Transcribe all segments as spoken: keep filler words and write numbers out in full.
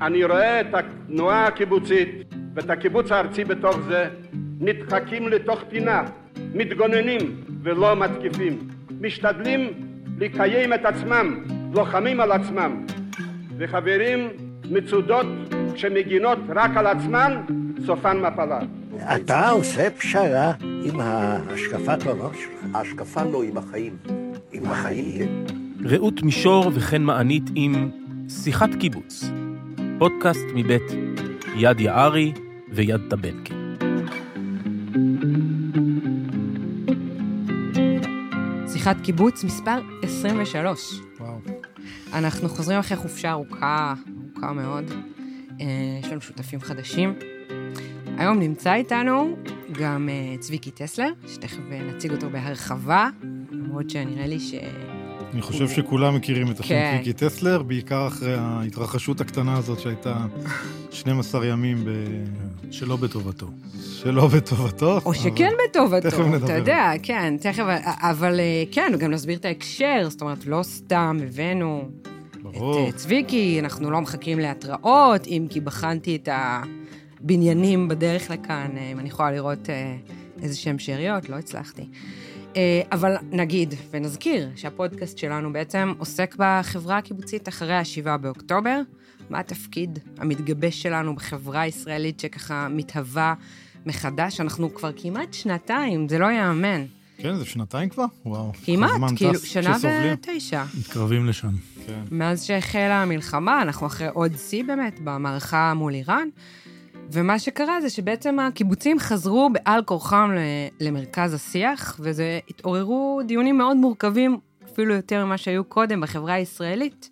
אני רואה את התנועה הקיבוצית ואת הקיבוץ הארצי בתוך זה נדחקים לתוך פינה, מתגוננים ולא מתקיפים, משתדלים לקיים את עצמם, לוחמים על עצמם, וחברים מצודות שמגינות רק על עצמן, סופן מפלה. אתה עושה פשרה עם השקפת עולם שלך? ההשקפה לא, עם החיים. עם החיים, כן. רעות מישור וכן מענית עם שיחת קיבוץ. פודקאסט מבית יד יערי ויד טבנקי. שיחת קיבוץ מספר עשרים ושלוש. וואו. אנחנו חוזרים אחרי חופשה ארוכה, ארוכה מאוד. יש לנו שותפים חדשים. היום נמצא איתנו גם צביקי טסלר, שתכף נציג אותו בהרחבה, למרות שנראה לי ש... אני חושב שכולם מכירים את השם צביקי טסלר, בעיקר אחרי ההתרחשות הקטנה הזאת שהייתה שנים עשר ימים שלא בטובתו. שלא בטובתו. או שכן בטובתו. תכף נדבר. אתה יודע, כן, תכף, אבל כן, גם נסביר את ההקשר, זאת אומרת, לא סתם הבאנו את צביקי, אנחנו לא מחכים להתראות, אם כי בחנתי את הבניינים בדרך לכאן, אם אני יכולה לראות איזה שם שאריות, לא הצלחתי. אבל נגיד ונזכיר שהפודקאסט שלנו בעצם עוסק בחברה הקיבוצית אחרי השבעה באוקטובר, מה התפקיד המתגבש שלנו בחברה הישראלית שככה מתהווה מחדש, אנחנו כבר כמעט שנתיים, זה לא יאמן. כן, זה שנתיים כבר? וואו. כמעט, כאילו שנה ותשע. מתקרבים לשם. כן. מאז שהחלה המלחמה, אנחנו אחרי עוד שיא באמת במערכה מול איראן, ומה שקרה זה שבעצם הקיבוצים חזרו בעל כורחם למרכז השיח, וזה התעוררו דיונים מאוד מורכבים, אפילו יותר ממה שהיו קודם בחברה הישראלית,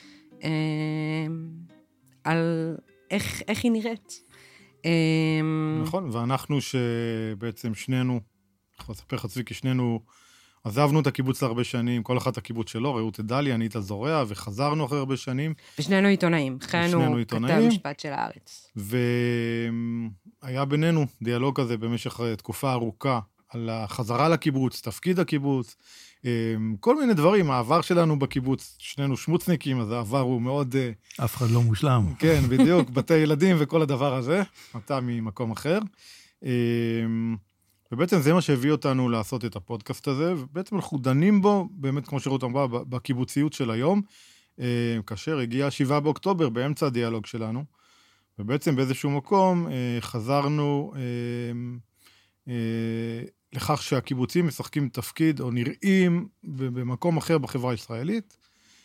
על איך, איך היא נראית. נכון, ואנחנו שבעצם שנינו, אנחנו אספר לך צביקי, שנינו עזבנו את הקיבוץ להרבה שנים, כל אחת הקיבוץ שלו, רעות את דליה, אני את הזורע, וחזרנו אחרי הרבה שנים. ושנינו עיתונאים, חיינו כתב משפט של הארץ. והיה בינינו דיאלוג כזה במשך תקופה ארוכה, על החזרה לקיבוץ, תפקיד הקיבוץ, כל מיני דברים, העבר שלנו בקיבוץ, שנינו שמוצניקים, אז העבר הוא מאוד... אף אחד לא מושלם. כן, בדיוק, בתי ילדים וכל הדבר הזה, אתה ממקום אחר. ובעצם זה מה שהביא אותנו לעשות את הפודקאסט הזה, ובעצם אנחנו דנים בו, באמת כמו שרות אמרה, בקיבוציות של היום, כאשר הגיע שבעה באוקטובר, באמצע הדיאלוג שלנו, ובעצם באיזשהו מקום חזרנו לכך שהקיבוצים משחקים תפקיד, או נראים במקום אחר בחברה הישראלית,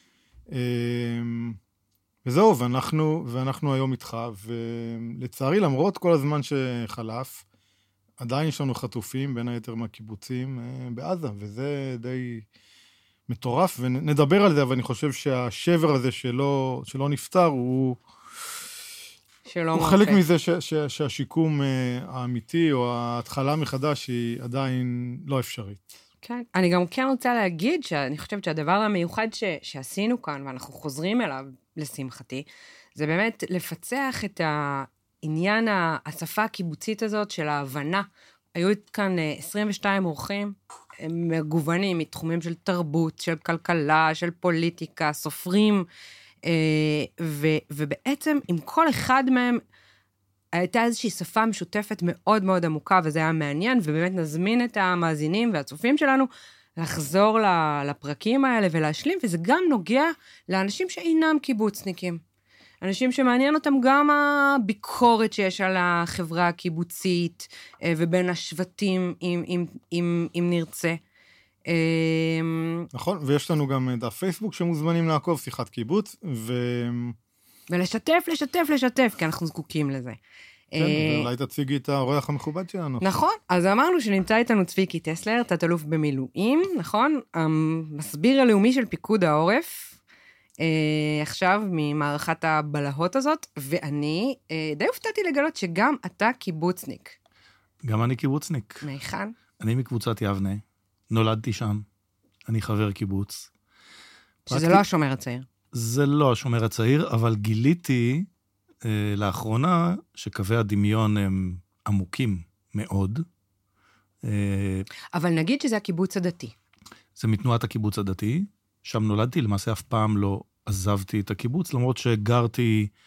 וזהו, ואנחנו, ואנחנו היום איתך, ולצערי למרות כל הזמן שחלף, עדיין יש לנו חטופים, בין היתר מהקיבוצים בעזה, וזה די מטורף, ונדבר על זה, אבל אני חושב שהשבר הזה שלא, שלא נפטר, הוא, הוא חלק מזה ש, ש, שהשיקום האמיתי, או ההתחלה מחדש, היא עדיין לא אפשרית. כן, אני גם כן רוצה להגיד, שאני חושבת שהדבר המיוחד ש, שעשינו כאן, ואנחנו חוזרים אליו לשמחתי, זה באמת לפצח את ה... עניין השפה הקיבוצית הזאת של ההבנה, היו כאן עשרים ושתיים אורחים, הם מגוונים מתחומים של תרבות, של כלכלה, של פוליטיקה, סופרים, ו, ובעצם עם כל אחד מהם הייתה איזושהי שפה משותפת מאוד מאוד עמוקה, וזה היה מעניין, ובאמת נזמין את המאזינים והצופים שלנו לחזור לפרקים האלה ולהשלים, וזה גם נוגע לאנשים שאינם קיבוצניקים. אנשים שמעניין אותם גם הביקורת שיש על החברה הקיבוצית, ובין השבטים, אם, אם, אם, אם נרצה. נכון, ויש לנו גם את הפייסבוק שמוזמנים לעקוב, שיחת קיבוץ, ו... ולשתף, לשתף, לשתף, כי אנחנו זקוקים לזה. כן, ואולי תציגי את האורח המכובד שלנו. נכון, אז אמרנו שנמצא איתנו צביקי טסלר, תת-אלוף במילואים, נכון? המסביר הלאומי של פיקוד העורף, עכשיו ממערכת הבלהות הזאת, ואני די הופתעתי לגלות שגם אתה קיבוצניק. גם אני קיבוצניק. מהיכן? אני מקבוצת יבנה, נולדתי שם, אני חבר קיבוץ. שזה לא השומר הצעיר. זה לא השומר הצעיר, אבל גיליתי אה, לאחרונה שקווי הדמיון הם עמוקים מאוד. אה, אבל נגיד שזה הקיבוץ הדתי. זה מתנועת הקיבוץ הדתי, שם נולדתי, למעשה אף פעם לא עזבתי את הקיבוץ, למרות שגרתי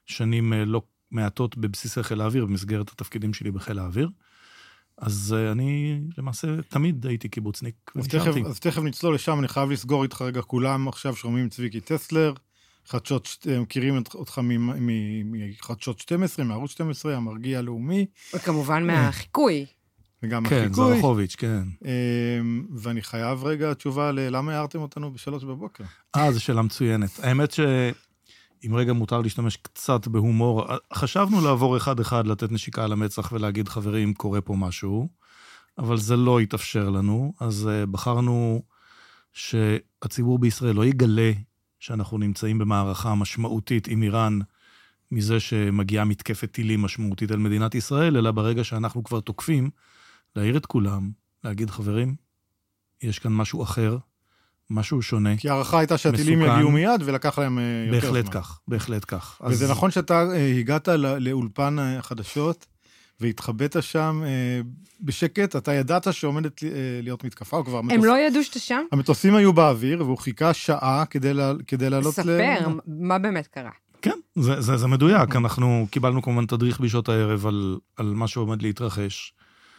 שנים לא מעטות בבסיסי חיל האוויר, במסגרת התפקידים שלי בחיל האוויר. אז אני למעשה תמיד הייתי קיבוצניק. אז תכף, אז תכף נצלול לשם, אני חייב לסגור איתך רגע, כולם עכשיו שומעים צביקי טסלר, חדשות, מכירים אותך מחדשות שתים עשרה, מערוץ שתים עשרה, המרגיע הלאומי. וכמובן מהחיקוי. וגם כן, החיקוי. זרחוביץ', כן. ואני חייב רגע תשובה ללמה הערתם אותנו בשלוש בבוקר. אה, זו שאלה מצוינת. האמת שאם רגע מותר להשתמש קצת בהומור, חשבנו לעבור אחד-אחד, לתת נשיקה על המצח ולהגיד, חברים, קורה פה משהו, אבל זה לא התאפשר לנו, אז בחרנו שהציבור בישראל לא יגלה שאנחנו נמצאים במערכה משמעותית עם איראן, מזה שמגיעה מתקפת טילים משמעותית על מדינת ישראל, אלא ברגע שאנחנו כבר תוקפים, להעיר את כולם, להגיד, חברים, יש כאן משהו אחר, משהו שונה. כי הערכה הייתה שהטילים יגיעו מיד, ולקח להם יותר זמן. בהחלט כך, בהחלט כך. וזה אז... נכון שאתה הגעת לאולפן החדשות, והתחבאת שם בשקט, אתה ידעת שעומדת להיות מתקפה, או כבר... הם המטוס... לא ידעו שאתה שם? המטוסים היו באוויר, והוא חיכה שעה כדי, לה... כדי לעלות ל... ספר, מה באמת קרה? כן, זה, זה, זה מדויק. אנחנו קיבלנו כמובן תדריך בשעות הערב על, על מה שעומד להתרחש,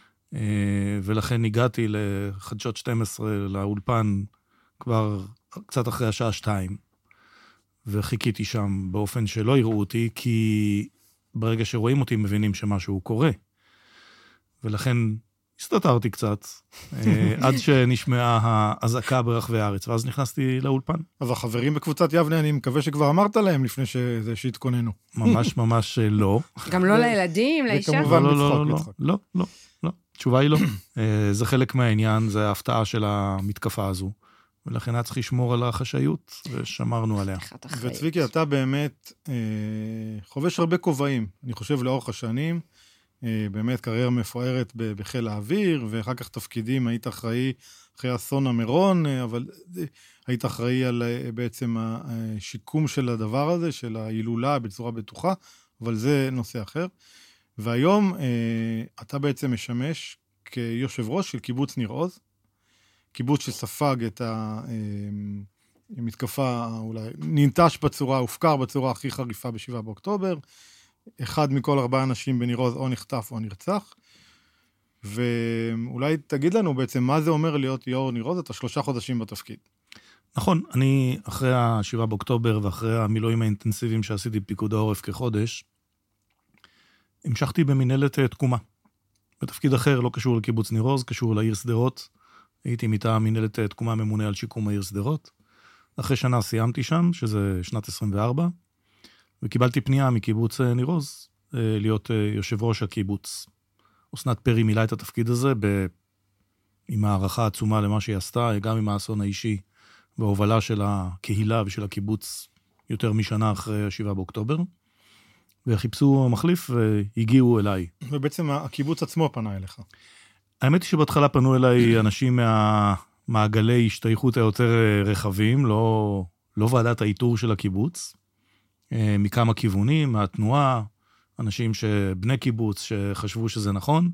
ולכן הגעתי לחדשות שתים עשרה לאולפן כבר קצת אחרי השעה שתיים, וחיכיתי שם באופן שלא יראו אותי, כי ברגע שרואים אותי מבינים שמשהו קורה. ולכן הסתתרתי קצת, עד שנשמעה האזעקה ברחבי הארץ, ואז נכנסתי לאולפן. אז החברים בקבוצת יבנה, אני מקווה שכבר אמרת להם לפני שזה שהתכוננו. ממש ממש לא. גם לא לילדים, לאישה? וכמובן לא, לצחוק, לא, לצחוק. לא, לא, לא. התשובה היא לא. זה חלק מהעניין, זה ההפתעה של המתקפה הזו. ולכן היה צריך לשמור על החשאיות, ושמרנו עליה. וצביקי, אתה באמת חובש הרבה כובעים, אני חושב לאורך השנים, באמת קריירה מפוארת בחיל האוויר, ואחר כך תפקידים, היית אחראי אחרי אסון המירון, אבל היית אחראי על בעצם השיקום של הדבר הזה, של ההילולה בצורה בטוחה, אבל זה נושא אחר. והיום אתה בעצם משמש כיושב ראש של קיבוץ ניר עוז, קיבוץ שספג את המתקפה, אולי ננטש בצורה, הופקר בצורה הכי חריפה בשבעה באוקטובר, אחד מכל ארבעה אנשים בניר עוז או נחטף או נרצח, ואולי תגיד לנו בעצם מה זה אומר להיות יו"ר ניר עוז, אתה שלושה חודשים בתפקיד. נכון, אני אחרי השבעה באוקטובר ואחרי המילואים האינטנסיביים שעשיתי בפיקוד העורף כחודש, המשכתי במנהלת תקומה. בתפקיד אחר לא קשור לקיבוץ ניר עוז, קשור לעיר שדרות, הייתי מטעם מנהלת תקומה ממונה על שיקום העיר שדרות. אחרי שנה סיימתי שם, שזה שנת עשרים וארבע, וקיבלתי פנייה מקיבוץ ניר עוז להיות יושב ראש הקיבוץ. אסנת פרי מילאה את התפקיד הזה ב... עם הערכה עצומה למה שהיא עשתה, גם עם האסון האישי וההובלה של הקהילה ושל הקיבוץ יותר משנה אחרי השבעה באוקטובר. וחיפשו מחליף והגיעו אליי. ובעצם הקיבוץ עצמו פנה אליך. האמת היא שבהתחלה פנו אליי אנשים מהמעגלי השתייכות היותר רחבים, לא, לא ועדת האיתור של הקיבוץ, מכמה כיוונים, מהתנועה, אנשים שבני קיבוץ שחשבו שזה נכון.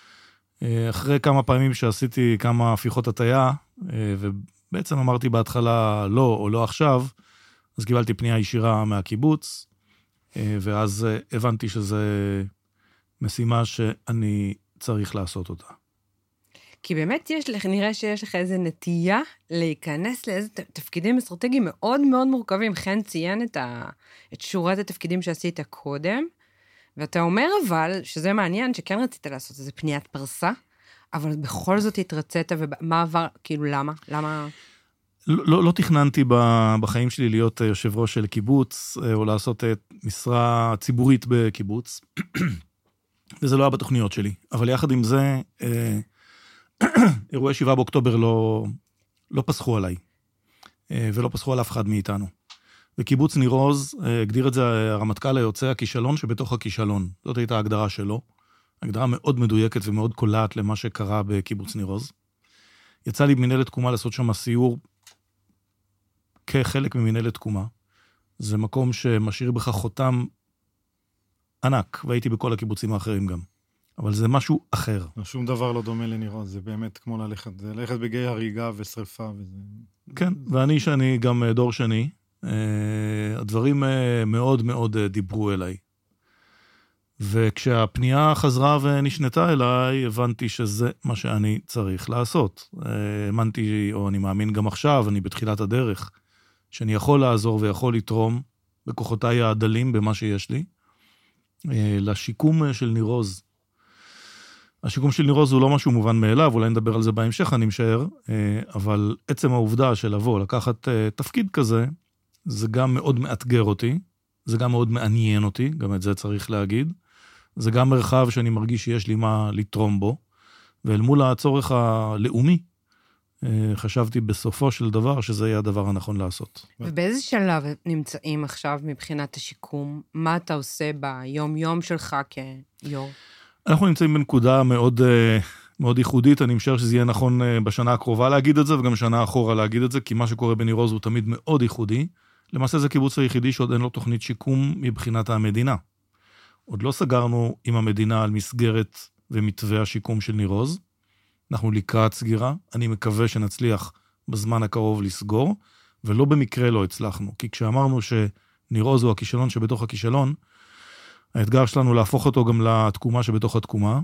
אחרי כמה פעמים שעשיתי כמה הפיכות הטיה, ובעצם אמרתי בהתחלה לא או לא עכשיו, אז קיבלתי פנייה ישירה מהקיבוץ, ואז הבנתי שזה משימה שאני צריך לעשות אותה. כי באמת יש לך, נראה שיש לך איזו נטייה להיכנס לאיזה תפקידים אסטרטגיים מאוד מאוד מורכבים. חן ציין את, ה, את שורת התפקידים שעשית קודם, ואתה אומר אבל, שזה מעניין, שכן רצית לעשות איזו פניית פרסה, אבל בכל זאת התרצית, ומה עבר, כאילו למה? למה... לא, לא, לא תכננתי בחיים שלי להיות יושב ראש של קיבוץ, או לעשות משרה ציבורית בקיבוץ, וזה לא היה בתוכניות שלי. אבל יחד עם זה, אירועי שבעה באוקטובר לא, לא פסחו עליי, ולא פסחו על אף אחד מאיתנו. וקיבוץ ניר עוז, הגדיר את זה הרמטכ"ל היוצא, הכישלון שבתוך הכישלון. זאת הייתה ההגדרה שלו. הגדרה מאוד מדויקת ומאוד קולעת למה שקרה בקיבוץ ניר עוז. יצא לי במנהלת תקומה לעשות שם סיור כחלק ממנהלת תקומה. זה מקום שמשאיר בך חותם ענק, והייתי בכל הקיבוצים האחרים גם. אבל זה משהו אחר. שום דבר לא דומה לניר עוז, זה באמת כמו ללכת, זה ללכת בגיא הריגה ושריפה. וזה... כן, ואני שאני גם דור שני, הדברים מאוד מאוד דיברו אליי. וכשהפנייה חזרה ונשנתה אליי, הבנתי שזה מה שאני צריך לעשות. האמנתי, או אני מאמין גם עכשיו, אני בתחילת הדרך, שאני יכול לעזור ויכול לתרום בכוחותיי הדלים במה שיש לי, לשיקום של ניר עוז. השיקום של ניר עוז הוא לא משהו מובן מאליו, אולי נדבר על זה בהמשך, אני משער, אבל עצם העובדה של לבוא, לקחת תפקיד כזה, זה גם מאוד מאתגר אותי, זה גם מאוד מעניין אותי, גם את זה צריך להגיד, זה גם מרחב שאני מרגיש שיש לי מה לתרום בו, ואל מול הצורך הלאומי, חשבתי בסופו של דבר שזה יהיה הדבר הנכון לעשות. ובאיזה שלב נמצאים עכשיו מבחינת השיקום? מה אתה עושה ביום-יום שלך כיור? אנחנו נמצאים בנקודה מאוד, מאוד ייחודית, אני משער שזה יהיה נכון בשנה הקרובה להגיד את זה, וגם שנה אחורה להגיד את זה, כי מה שקורה בניר עוז הוא תמיד מאוד ייחודי. למעשה זה קיבוץ היחידי שעוד אין לו תוכנית שיקום מבחינת המדינה. עוד לא סגרנו עם המדינה על מסגרת ומתווה השיקום של ניר עוז. אנחנו לקראת סגירה, אני מקווה שנצליח בזמן הקרוב לסגור, ולא במקרה לא הצלחנו, כי כשאמרנו שניר עוז הוא הכישלון שבתוך הכישלון, האתגר שלנו להפוך אותו גם לתקומה שבתוך התקומה,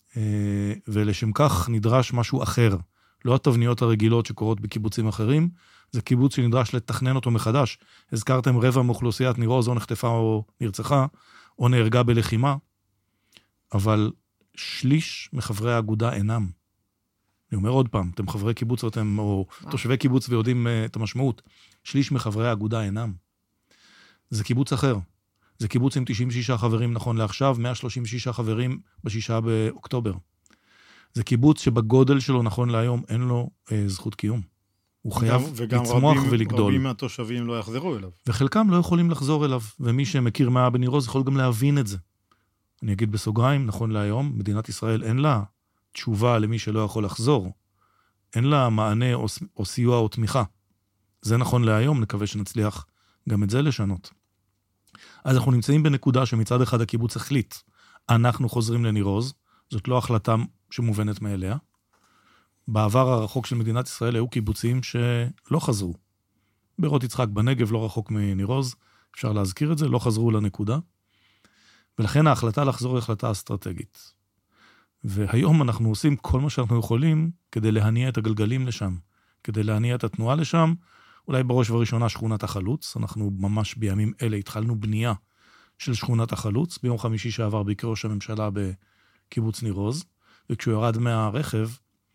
ולשם כך נדרש משהו אחר, לא התבניות הרגילות שקורות בקיבוצים אחרים, זה קיבוץ שנדרש לתכנן אותו מחדש. הזכרתם רבע מאוכלוסיית ניר עוז, או נחטפה או נרצחה, או נהרגה בלחימה, אבל שליש מחברי האגודה אינם. אני אומר עוד פעם, אתם חברי קיבוץ ואתם, או תושבי קיבוץ ויודעים uh, את המשמעות, שליש מחברי האגודה אינם. זה קיבוץ אחר. זה קיבוץ עם תשעים ושישה חברים נכון לעכשיו, מאה שלושים ושש חברים בשישה באוקטובר. זה קיבוץ שבגודל שלו נכון להיום אין לו uh, זכות קיום. הוא חייב לצמוח ולגדול. וגם רבים מהתושבים לא יחזרו אליו. וחלקם לא יכולים לחזור אליו, ומי שמכיר מה בניר עוז יכול גם להבין את זה. אני אגיד בסוגריים, נכון להיום, מדינת ישראל אין לה תשובה למי שלא יכול לחזור. אין לה מענה או, או סיוע או תמיכה. זה נכון להיום, נקווה שנצליח גם את זה לשנות. אז אנחנו נמצאים בנקודה שמצד אחד הקיבוץ החליט, אנחנו חוזרים לניר עוז, זאת לא החלטה שמובנת מאליה. בעבר הרחוק של מדינת ישראל היו קיבוצים שלא חזרו. בירות יצחק בנגב, לא רחוק מניר עוז, אפשר להזכיר את זה, לא חזרו לנקודה. ולכן ההחלטה לחזור היא החלטה אסטרטגית. והיום אנחנו עושים כל מה שאנחנו יכולים כדי להניע את הגלגלים לשם, כדי להניע את התנועה לשם, אולי בראש ובראשונה שכונת החלוץ, אנחנו ממש בימים אלה התחלנו בנייה של שכונת החלוץ, ביום חמישי שעבר ביקר ראש הממשלה בקיבוץ ניר עוז, וכשהוא ירד מהרכב,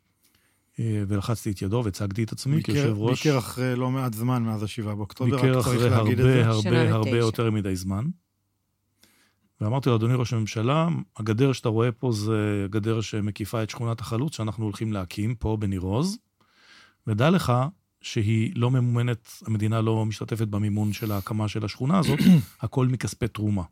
ולחצתי את ידו והצגתי את עצמי כיושב ראש. ביקר אחרי לא מעט זמן מאז השבעה באוקטובר. ביקר אחרי הרבה הרבה הרבה יותר מדי זמן. ואמרתי לו, אדוני ראש הממשלה, הגדר שאתה רואה פה זה הגדר שמקיפה את שכונת החלוץ, שאנחנו הולכים להקים פה בניר עוז, ודע לך שהיא לא ממומנת, המדינה לא משתתפת במימון של ההקמה של השכונה הזאת, הכל מכספי תרומה.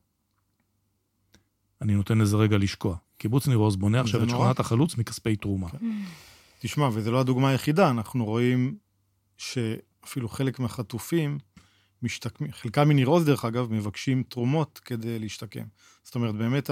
אני נותן לזה רגע לשקוע. קיבוץ ניר עוז בונה עכשיו את שכונת החלוץ מכספי תרומה. תשמע, וזה לא הדוגמה היחידה, אנחנו רואים שאפילו חלק מהחטופים, משתקמים, חלקם מניר עוז דרך אגב, מבקשים תרומות כדי להשתקם. זאת אומרת, באמת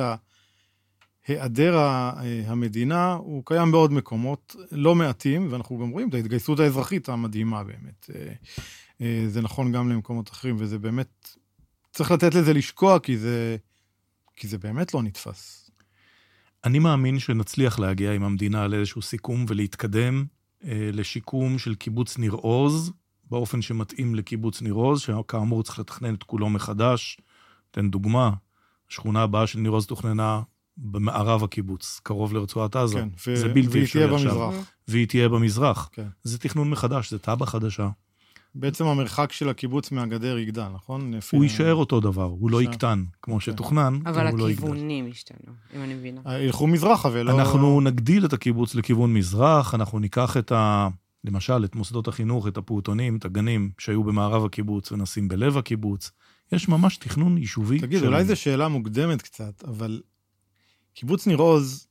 היעדר המדינה הוא קיים בעוד מקומות לא מעטים, ואנחנו גם רואים את ההתגייסות האזרחית המדהימה באמת. זה נכון גם למקומות אחרים, וזה באמת, צריך לתת לזה לשקוע, כי זה, כי זה באמת לא נתפס. אני מאמין שנצליח להגיע עם המדינה לאיזשהו סיכום ולהתקדם אה, לשיקום של קיבוץ ניר עוז, באופן שמתאים לקיבוץ ניר עוז, שכאמור צריך לתכנן את כולו מחדש. תן דוגמה, השכונה הבאה של ניר עוז תוכננה במערב הקיבוץ, קרוב לרצועת עזה. כן, ו- זה בלתי אפשרי עכשיו. והיא תהיה במזרח. כן. זה תכנון מחדש, זה טאבה חדשה. בעצם המרחק של הקיבוץ מהגדר יגדל, נכון? הוא יישאר אותו דבר, הוא לא יקטן, כמו שתוכנן, אבל הכיוונים ישתנו, אם אני מבינה. ילכו מזרחה ולא... אנחנו נגדיל את הקיבוץ לכיוון מזרח, אנחנו ניקח את ה... למשל, את מוסדות החינוך, את הפעוטונים, את הגנים שהיו במערב הקיבוץ ונשים בלב הקיבוץ. יש ממש תכנון יישובי. תגיד, אולי זו שאלה מוקדמת קצת, אבל קיבוץ ניר עוז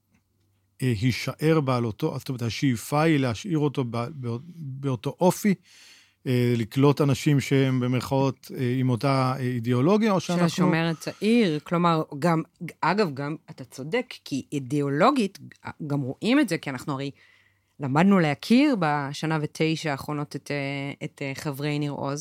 יישאר בעל אותו, זאת אומרת, השאיפה היא להשאיר אותו באותו אופי, לקלוט אנשים שהם במרכאות עם אותה אידיאולוגיה, או שאנחנו... שהשומר הצעיר, כלומר, גם, אגב, גם אתה צודק, כי אידיאולוגית, גם רואים את זה, כי אנחנו הרי למדנו להכיר בשנה ותשע האחרונות את, את חברי ניר עוז,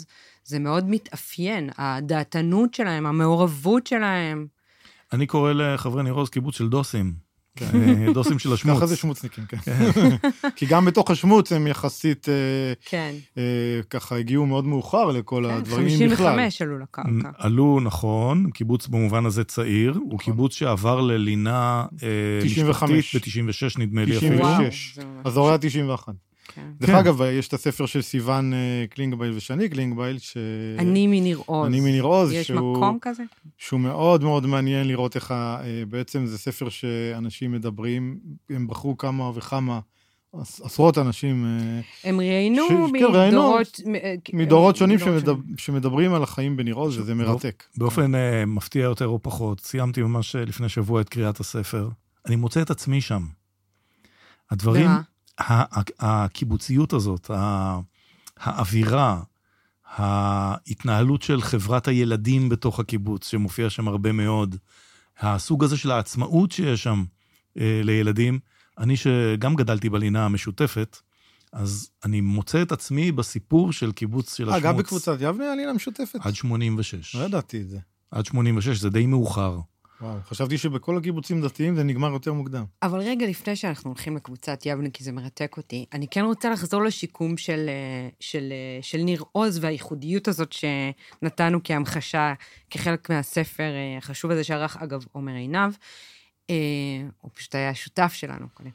זה מאוד מתאפיין, הדעתנות שלהם, המעורבות שלהם. אני קורא לחברי ניר עוז קיבוץ של דוסים. דוסים של השמוץ. ככה זה שמוצניקים, כן. כי גם בתוך השמוץ הם יחסית, ככה הגיעו מאוד מאוחר לכל הדברים בכלל. חמישים וחמש עלו לקרקע. עלו, נכון, קיבוץ במובן הזה צעיר, הוא קיבוץ שעבר ללינה משפחתית ב-תשעים ושש, נדמה לי אפילו. תשעים ושש, אז זה היה תשעים ואחת. דרך אגב, יש את הספר של סיוון קלינגבייל ושני קלינגבייל, אני מניר עוז. אני מניר עוז. יש מקום כזה? שהוא מאוד מאוד מעניין לראות איך, בעצם זה ספר שאנשים מדברים, הם בחרו כמה וכמה, עשרות אנשים. הם ראיינו מדורות... מדורות שונים שמדברים על החיים בניר עוז, וזה מרתק. באופן מפתיע יותר או פחות, סיימתי ממש לפני שבוע את קריאת הספר, אני מוצא את עצמי שם. הדברים... הקיבוציות הזאת, האווירה, ההתנהלות של חברת הילדים בתוך הקיבוץ, שמופיע שם הרבה מאוד, הסוג הזה של העצמאות שיש שם לילדים, אני שגם גדלתי בלינה המשותפת, אז אני מוצא את עצמי בסיפור של קיבוץ של השמוץ. גם בקבוצת יבנה הלינה המשותפת? עד שמונים ושש. לא ידעתי את זה. עד שמונים ושש, זה די מאוחר. וואו, חשבתי שבכל הקיבוצים דתיים זה נגמר יותר מוקדם. אבל רגע לפני שאנחנו הולכים לקבוצת יבנה, כי זה מרתק אותי, אני כן רוצה לחזור לשיקום של, של, של ניר עוז והייחודיות הזאת שנתנו כהמחשה, כחלק מהספר החשוב הזה שערך, אגב, עומר עינב, הוא פשוט היה השותף שלנו קודם.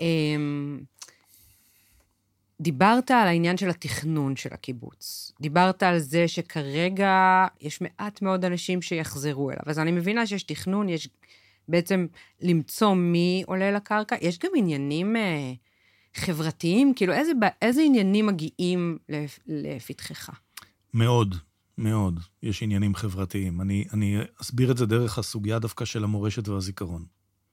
דיברת על העניין של התכנון של הקיבוץ. דיברת על זה שכרגע יש מעט מאוד אנשים שיחזרו אליו. אז אני מבינה שיש תכנון, יש בעצם למצוא מי עולה לקרקע. יש גם עניינים אה, חברתיים, כאילו איזה, איזה עניינים מגיעים לפתחך? מאוד, מאוד. יש עניינים חברתיים. אני, אני אסביר את זה דרך הסוגיה דווקא של המורשת והזיכרון.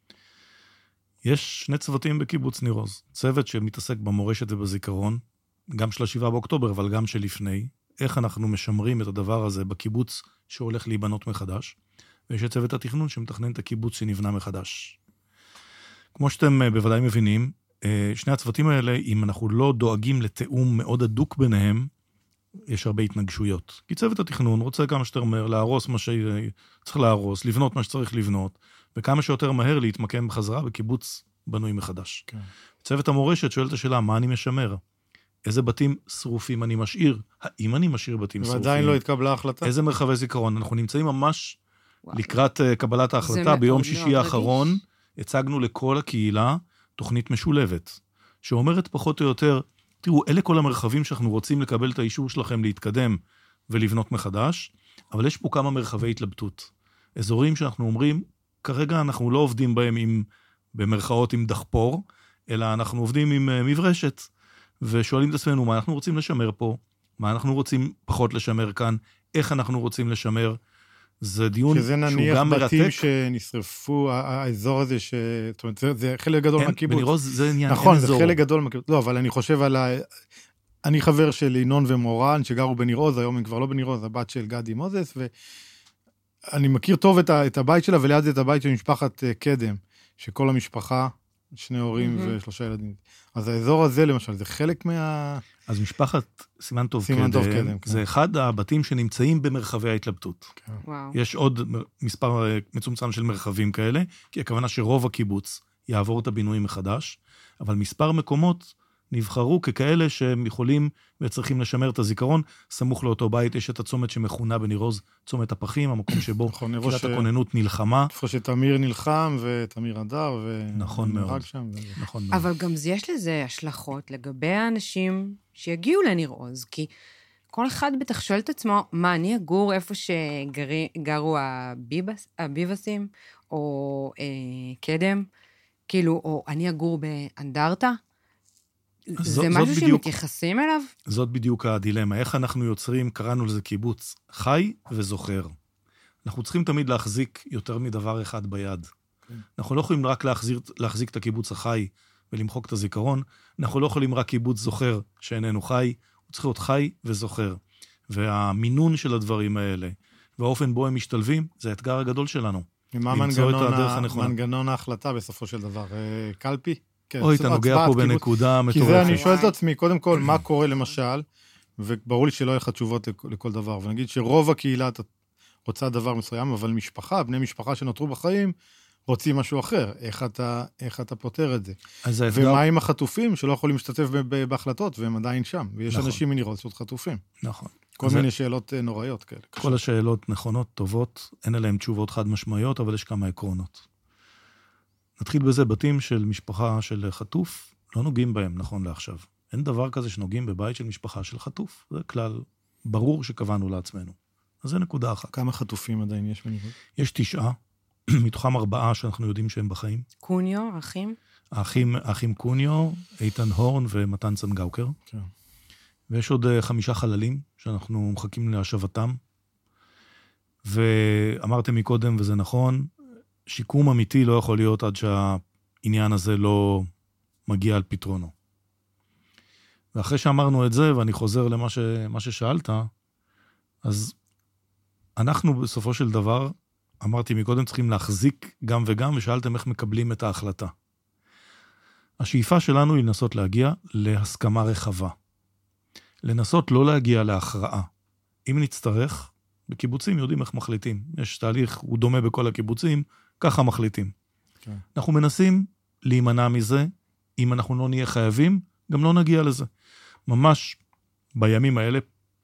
יש שני צוותים בקיבוץ ניר עוז. צוות שמתעסק במורשת ובזיכרון, גם של השבעה באוקטובר, אבל גם שלפני. איך אנחנו משמרים את הדבר הזה בקיבוץ שהולך להיבנות מחדש. ויש את צוות התכנון שמתכנן את הקיבוץ שנבנה מחדש. כמו שאתם בוודאי מבינים, שני הצוותים האלה, אם אנחנו לא דואגים לתאום מאוד הדוק ביניהם, יש הרבה התנגשויות. כי צוות התכנון רוצה כמה שיותר מהר להרוס מה שצריך להרוס, לבנות מה שצריך לבנות, וכמה שיותר מהר להתמקם בחזרה בקיבוץ בנוי מחדש. כן. צוות המורשת שואל את השאלה, מה אני משמר? איזה בתים שרופים אני משאיר? האם אני משאיר בתים שרופים? ועדיין לא התקבלה החלטה. איזה מרחבי זיכרון? אנחנו נמצאים ממש וואו. לקראת uh, קבלת ההחלטה. ביום שישי האחרון רגיש. הצגנו לכל הקהילה תוכנית משולבת, שאומרת פחות או יותר, תראו, אלה כל המרחבים שאנחנו רוצים לקבל את האישור שלכם להתקדם ולבנות מחדש, אבל יש פה כמה מרחבי התלבטות. אזורים שאנחנו אומרים, כרגע אנחנו לא עובדים בהם עם, במרכאות עם דחפור, אלא אנחנו עובדים עם מברשת, ושואלים את עצמנו מה אנחנו רוצים לשמר פה, מה אנחנו רוצים פחות לשמר כאן, איך אנחנו רוצים לשמר. זה דיון שהוא גם מרתק. שזה נניח בתים שנשרפו, האזור הזה, ש... זאת אומרת, זה, זה חלק גדול מהקיבוץ. בניר עוז זה עניין, נכון, זה חלק גדול מהקיבוץ. לא, אבל אני חושב על ה... אני חבר של ינון ומורן, שגרו בניר עוז, היום הם כבר לא בניר עוז, הבת של גדי מוזס, ואני מכיר טוב את, ה... את הבית שלה, וליד זה את הבית של משפחת קדם, שכל המשפחה, שני הורים mm-hmm. ושלושה ילדים. אז האזור הזה, למשל, זה חלק מה... אז משפחת סימן טוב סימן קדם, טוב קדם כן. זה אחד הבתים שנמצאים במרחבי ההתלבטות. כן. וואו. יש עוד מספר מצומצם של מרחבים כאלה, כי הכוונה שרוב הקיבוץ יעבור את הבינוי מחדש, אבל מספר מקומות נבחרו ככאלה שהם יכולים וצריכים לשמר את הזיכרון. סמוך לאותו בית יש את הצומת שמכונה בניר עוז, צומת הפחים, המקום שבו קהילת הכוננות נלחמה. איפה שתמיר נלחם ותמיר הדר ו... נכון מאוד. שם, ו... נכון מאוד. אבל גם יש לזה השלכות לגבי האנשים שיגיעו לניר עוז, כי כל אחד בטח שואל את עצמו, מה, אני אגור איפה שגרו הביבס, הביבסים, או אה, קדם, כאילו, או אני אגור באנדרטה? זאת, זה משהו שמתייחסים אליו? זאת בדיוק הדילמה. איך אנחנו יוצרים, קראנו לזה קיבוץ, חי וזוכר. אנחנו צריכים תמיד להחזיק יותר מדבר אחד ביד. Okay. אנחנו לא יכולים רק להחזיר, להחזיק את הקיבוץ החי ולמחוק את הזיכרון, אנחנו לא יכולים רק קיבוץ זוכר שאיננו חי, הוא צריך להיות חי וזוכר. והמינון של הדברים האלה, והאופן בו הם משתלבים, זה האתגר הגדול שלנו. ומה מנגנון ההחלטה בסופו של דבר? קלפי? אוי, אתה נוגע פה בנקודה מטורפת. כי זה אני שואל את עצמי, קודם כל, מה קורה למשל, וברור לי שלא יהיה לך תשובות לכל דבר. ונגיד שרוב הקהילה רוצה דבר מסוים, אבל משפחה, בני משפחה שנותרו בחיים, רוצים משהו אחר. איך אתה, איך אתה פותר את זה? ומה עם החטופים שלא יכולים להשתתף בהחלטות, והם עדיין שם? ויש נכון. אנשים מניר עוז שעוד חטופים. נכון. כל מיני שאלות נוראיות כאלה. כל קשה. השאלות נכונות, טובות, אין עליהן תשובות חד משמעיות, אבל יש כמה עקרונות. נתחיל בזה, בתים של משפחה של חטוף, לא נוגעים בהם נכון לעכשיו. אין דבר כזה שנוגעים בבית של משפחה של חטוף. זה כלל ברור שקבענו לעצמנו. אז זה נקודה אחת. כמה חטופים עדיין יש בניגוד? יש תשעה, מתוכם ארבעה שאנחנו יודעים שהם בחיים. קוניו, אחים? האחים, האחים קוניו, איתן הורן ומתן צנגאוקר. כן. ויש עוד חמישה חללים שאנחנו מחכים להשבתם. ואמרתם מקודם, וזה נכון, שיקום אמיתי לא יכול להיות עד שהעניין הזה לא מגיע על פתרונו. ואחרי שאמרנו את זה, ואני חוזר למה ש, מה ששאלת, אז אנחנו בסופו של דבר, אמרתי מקודם, צריכים להחזיק גם וגם, ושאלתם איך מקבלים את ההחלטה. השאיפה שלנו היא לנסות להגיע להסכמה רחבה. לנסות לא להגיע להכרעה. אם נצטרך, בקיבוצים יודעים איך מחליטים. יש תהליך, הוא דומה בכל הקיבוצים, ככה מחליטים. Okay. אנחנו מנסים להימנע מזה, אם אנחנו לא נהיה חייבים, גם לא נגיע לזה. ממש בימים האלה,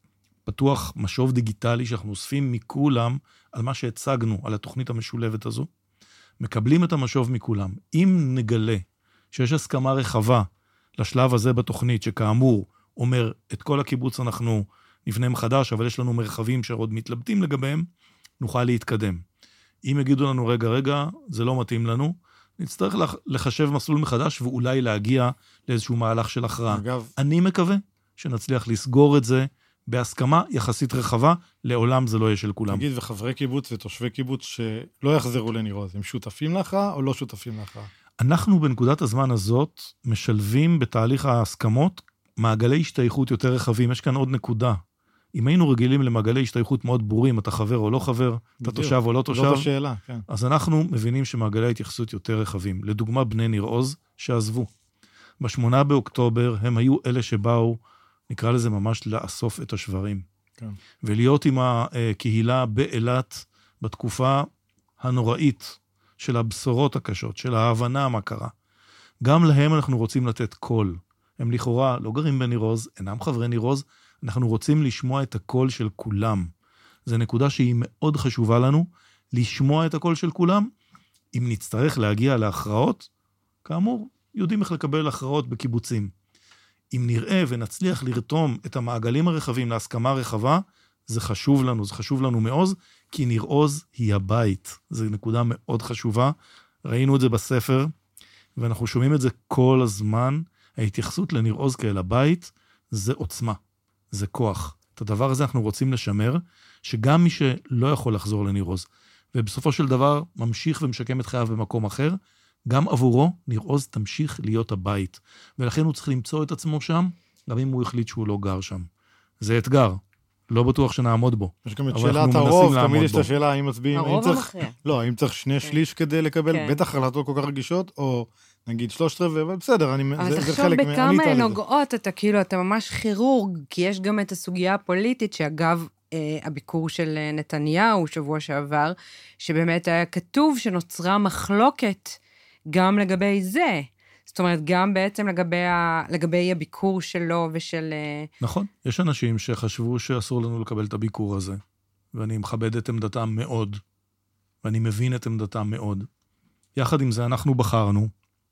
פתוח משוב דיגיטלי שאנחנו אוספים מכולם על מה שהצגנו, על התוכנית המשולבת הזו. מקבלים את המשוב מכולם. אם נגלה שיש הסכמה רחבה לשלב הזה בתוכנית, שכאמור אומר, את כל הקיבוץ אנחנו נבנה מחדש, אבל יש לנו מרחבים שעוד מתלבטים לגביהם, נוכל להתקדם. אם יגידו לנו, רגע, רגע, זה לא מתאים לנו, נצטרך לחשב מסלול מחדש, ואולי להגיע לאיזשהו מהלך של הכרעה. אגב, אני מקווה שנצליח לסגור את זה בהסכמה יחסית רחבה, לעולם זה לא יהיה של כולם. תגיד, וחברי קיבוץ ותושבי קיבוץ שלא יחזרו לניר עוז, הם שותפים להכרעה או לא שותפים להכרעה? אנחנו בנקודת הזמן הזאת משלבים בתהליך ההסכמות מעגלי השתייכות יותר רחבים. יש כאן עוד נקודה. אם היינו רגילים למעגלי השתייכות מאוד ברורים, אתה חבר או לא חבר, אתה תושב או לא תושב, זאת השאלה, כן. אז אנחנו מבינים שמעגלי ההתייחסות יותר רחבים. לדוגמה, בני ניר עוז שעזבו. בשמונה באוקטובר הם היו אלה שבאו, נקרא לזה ממש לאסוף את השברים. כן. ולהיות עם הקהילה באילת בתקופה הנוראית של הבשורות הקשות, של ההבנה מה קרה. גם להם אנחנו רוצים לתת קול. הם לכאורה לא גרים בניר עוז, אינם חברי ניר עוז, אנחנו רוצים לשמוע את הקול של כולם. זו נקודה שהיא מאוד חשובה לנו, לשמוע את הקול של כולם. אם נצטרך להגיע להכרעות, כאמור, יודעים איך לקבל הכרעות בקיבוצים. אם נראה ונצליח לרתום את המעגלים הרחבים להסכמה רחבה, זה חשוב לנו, זה חשוב לנו מעוז, כי ניר עוז היא הבית. זו נקודה מאוד חשובה. ראינו את זה בספר, ואנחנו שומעים את זה כל הזמן. ההתייחסות לניר עוז כאל הבית, זה עוצמה, זה כוח. את הדבר הזה אנחנו רוצים לשמר, שגם מי שלא יכול לחזור לניר עוז, ובסופו של דבר ממשיך ומשקם את חייו במקום אחר, גם עבורו ניר עוז תמשיך להיות הבית. ולכן הוא צריך למצוא את עצמו שם, גם אם הוא החליט שהוא לא גר שם. זה אתגר. לא בטוח שנעמוד בו. יש גם את שאלת הרוב, תמיד יש את השאלה האם מצביעים, הרוב המכריע. לא, האם צריך שני שליש כדי לקבל, בטח החלטות כל כך רגישות, או נגיד שלושת רבעי, אבל בסדר, זה חלק אבל תחשוב בכמה נוגעות, אתה כאילו, אתה ממש כירורג, כי יש גם את הסוגיה הפוליטית, שאגב, הביקור של נתניהו שבוע שעבר, שבאמת היה כתוב שנוצרה מחלוקת גם לגבי זה. זאת אומרת, גם בעצם לגבי, ה... לגבי הביקור שלו ושל... נכון, יש אנשים שחשבו שאסור לנו לקבל את הביקור הזה, ואני מכבד את עמדתם מאוד, ואני מבין את עמדתם מאוד. יחד עם זה אנחנו בחרנו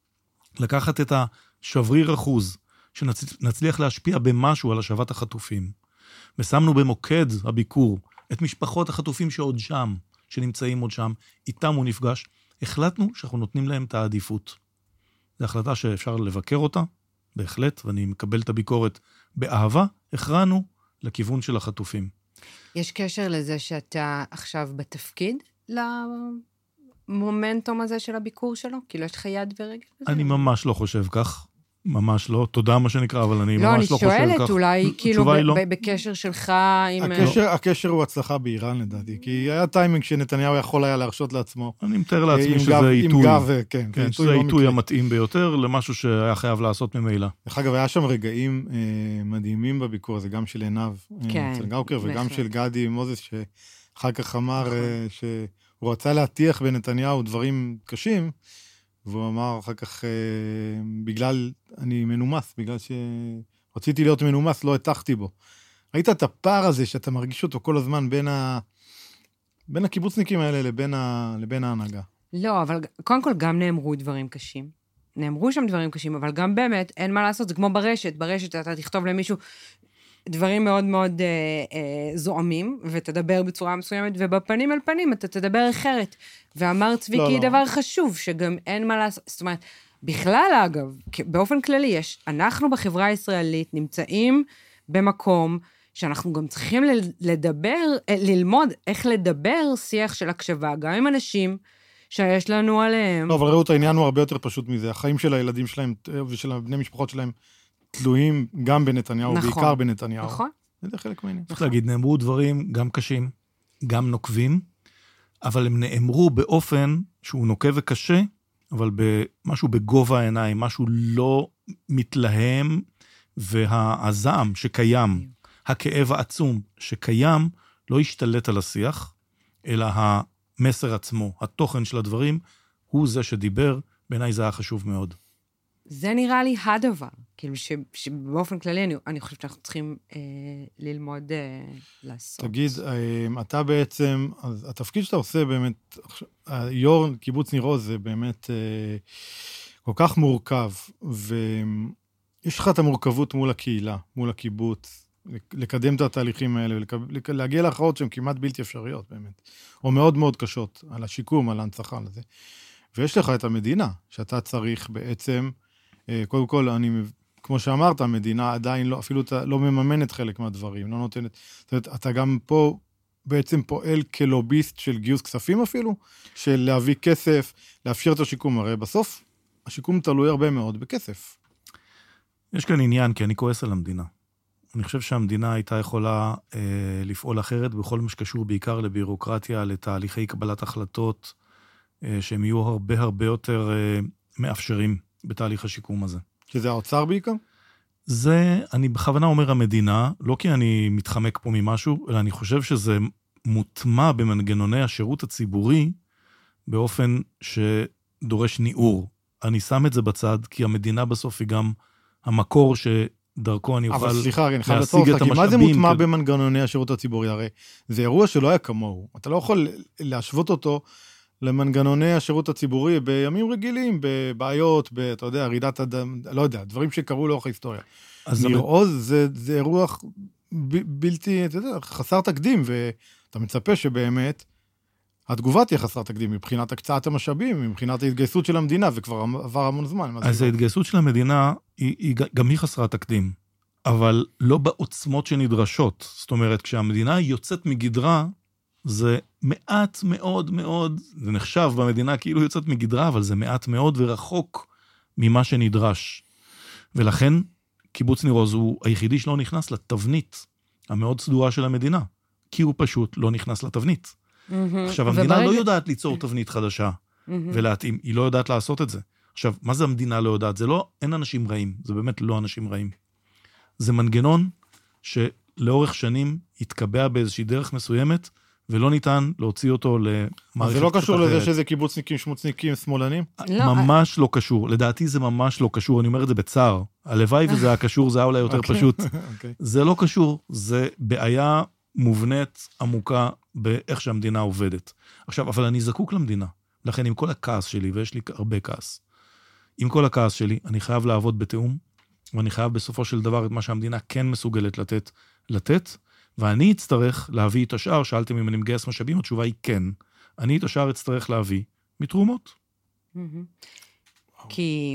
לקחת את השבריר אחוז, שנצליח להשפיע במשהו על השבת החטופים, ושמנו במוקד הביקור את משפחות החטופים שעוד שם, שנמצאים עוד שם, איתם הוא נפגש, החלטנו שאנחנו נותנים להם את העדיפות. זו החלטה שאפשר לבקר אותה, בהחלט, ואני מקבל את הביקורת באהבה, הכרענו לכיוון של החטופים. יש קשר לזה שאתה עכשיו בתפקיד למומנטום הזה של הביקור שלו? כאילו יש לך יד ורגל? אני ממש לא חושב כך. ממש לא, תודה מה שנקרא, אבל אני לא, אני ממש לא חושב כך. שואלת, אולי כאילו התשובה היא לא. ב- ב- בקשר שלך עם... הקשר, הקשר הוא הצלחה באיראן לדעתי, כי היה טיימינג שנתניהו יכול היה להרשות לעצמו. אני מתאר עם לעצמי גב- שזה עם עיתוי. גב, כן, כן, עיתוי שזה לא העיתוי מקרי. המתאים ביותר למשהו שהיה חייב לעשות ממילא. דרך אגב, היה שם רגעים אה, מדהימים בביקור הזה, גם של עינב, כן, אצל גאוקר, וגם בהחלט. של גדי מוזס, שאחר כך אמר אה, שהוא רצה להטיח בנתניהו דברים קשים, והוא אמר אחר כך, אה, בגלל, אני מנומס, בגלל שרציתי להיות מנומס, לא הטחתי בו. ראית את הפער הזה שאתה מרגיש אותו כל הזמן בין, ה... בין הקיבוצניקים האלה לבין, ה... לבין ההנהגה. לא, אבל קודם כל גם נאמרו דברים קשים. נאמרו שם דברים קשים, אבל גם באמת אין מה לעשות, זה כמו ברשת. ברשת אתה תכתוב למישהו דברים מאוד מאוד אה, אה, זועמים, ותדבר בצורה מסוימת, ובפנים על פנים אתה תדבר אחרת. ואמר צביקי לא, לא. דבר חשוב, שגם אין מה לעשות. זאת אומרת, בכלל אגב, באופן כללי יש, אנחנו בחברה הישראלית נמצאים במקום שאנחנו גם צריכים לדבר, ללמוד איך לדבר שיח של הקשבה, גם עם אנשים שיש לנו עליהם. לא, אבל ראו את העניין הוא הרבה יותר פשוט מזה. החיים של הילדים שלהם ושל בני משפחות שלהם תלויים גם בנתניהו, נכון, בעיקר בנתניהו. נכון. זה חלק מהעניין. צריך להגיד, נאמרו דברים גם קשים, גם נוקבים, אבל הם נאמרו באופן שהוא נוקב וקשה, אבל משהו בגובה העיניים, משהו לא מתלהם, והזעם שקיים, הכאב העצום שקיים, לא ישתלט על השיח, אלא המסר עצמו, התוכן של הדברים, הוא זה שדיבר, בעיניי זה היה חשוב מאוד. זה נראה לי הדבר, כאילו ש, שבאופן כללי אני, אני חושבת שאנחנו צריכים אה, ללמוד אה, לעשות. תגיד, אה, אתה בעצם, אז התפקיד שאתה עושה באמת, יו"ר קיבוץ ניר עוז זה באמת אה, כל כך מורכב, ויש לך את המורכבות מול הקהילה, מול הקיבוץ, לקדם את התהליכים האלה, ולהגיע להכרעות שהן כמעט בלתי אפשריות באמת, או מאוד מאוד קשות, על השיקום, על ההנצחה, על זה. ויש לך את המדינה, שאתה צריך בעצם, קודם כל, אני, כמו שאמרת, המדינה עדיין לא, אפילו אתה לא מממנת חלק מהדברים, לא נותנת, זאת אומרת, אתה גם פה בעצם פועל כלוביסט של גיוס כספים אפילו, של להביא כסף, לאפשר את השיקום, הרי בסוף, השיקום תלוי הרבה מאוד בכסף. יש כאן עניין, כי אני כועס על המדינה. אני חושב שהמדינה הייתה יכולה אה, לפעול אחרת, בכל מה שקשור בעיקר לבירוקרטיה, לתהליכי קבלת החלטות, אה, שהם יהיו הרבה הרבה יותר אה, מאפשרים בתהליך השיקום הזה. שזה האוצר בעיקר? זה, אני בכוונה אומר המדינה, לא כי אני מתחמק פה ממשהו, אלא אני חושב שזה מוטמע במנגנוני השירות הציבורי, באופן שדורש ניעור. אני שם את זה בצד, כי המדינה בסוף היא גם המקור שדרכו אני אוכל אבל סליחה, אני חייב להשיג לצורך, את המשאבים. מה זה מוטמע כדי... במנגנוני השירות הציבורי? הרי זה אירוע שלא היה כמוהו. אתה לא יכול להשוות אותו למנגנוני השירות הציבורי בימים רגילים, בבעיות, אתה יודע, רעידת אדם, לא יודע, דברים שקרו לאורך ההיסטוריה. ניר עוז זה, זה אירוע ב, בלתי, אתה יודע, חסר תקדים, ואתה מצפה שבאמת התגובה תהיה חסר תקדים מבחינת הקצאת המשאבים, מבחינת ההתגייסות של המדינה, וכבר עבר המון זמן. אז ההתגייסות של המדינה, היא, היא, גם היא חסרת תקדים, אבל לא בעוצמות שנדרשות. זאת אומרת, כשהמדינה יוצאת מגדרה, זה מעט מאוד מאוד, זה נחשב במדינה כאילו יוצאת מגדרה, אבל זה מעט מאוד ורחוק ממה שנדרש. ולכן, קיבוץ ניר עוז הוא היחידי שלא נכנס לתבנית המאוד סדורה של המדינה, כי הוא פשוט לא נכנס לתבנית. עכשיו, המדינה לא יודעת ליצור תבנית חדשה ולהתאים, היא לא יודעת לעשות את זה. עכשיו, מה זה המדינה לא יודעת? זה לא, אין אנשים רעים, זה באמת לא אנשים רעים. זה מנגנון שלאורך שנים התקבע באיזושהי דרך מסוימת, ולא ניתן להוציא אותו למערכת. זה לא קשור לזה שזה קיבוצניקים, שמוצניקים, שמאלנים? ממש לא קשור. לדעתי זה ממש לא קשור, אני אומר את זה בצער. הלוואי וזה היה קשור, זה היה אולי יותר פשוט. זה לא קשור, זה בעיה מובנית, עמוקה, באיך שהמדינה עובדת. עכשיו, אבל אני זקוק למדינה. לכן עם כל הכעס שלי, ויש לי הרבה כעס, עם כל הכעס שלי, אני חייב לעבוד בתאום, ואני חייב בסופו של דבר את מה שהמדינה כן מסוגלת לתת, לתת, ואני אצטרך להביא את השאר, שאלתם אם אני מגייס משאבים, התשובה היא כן. אני את השאר אצטרך להביא מתרומות. כי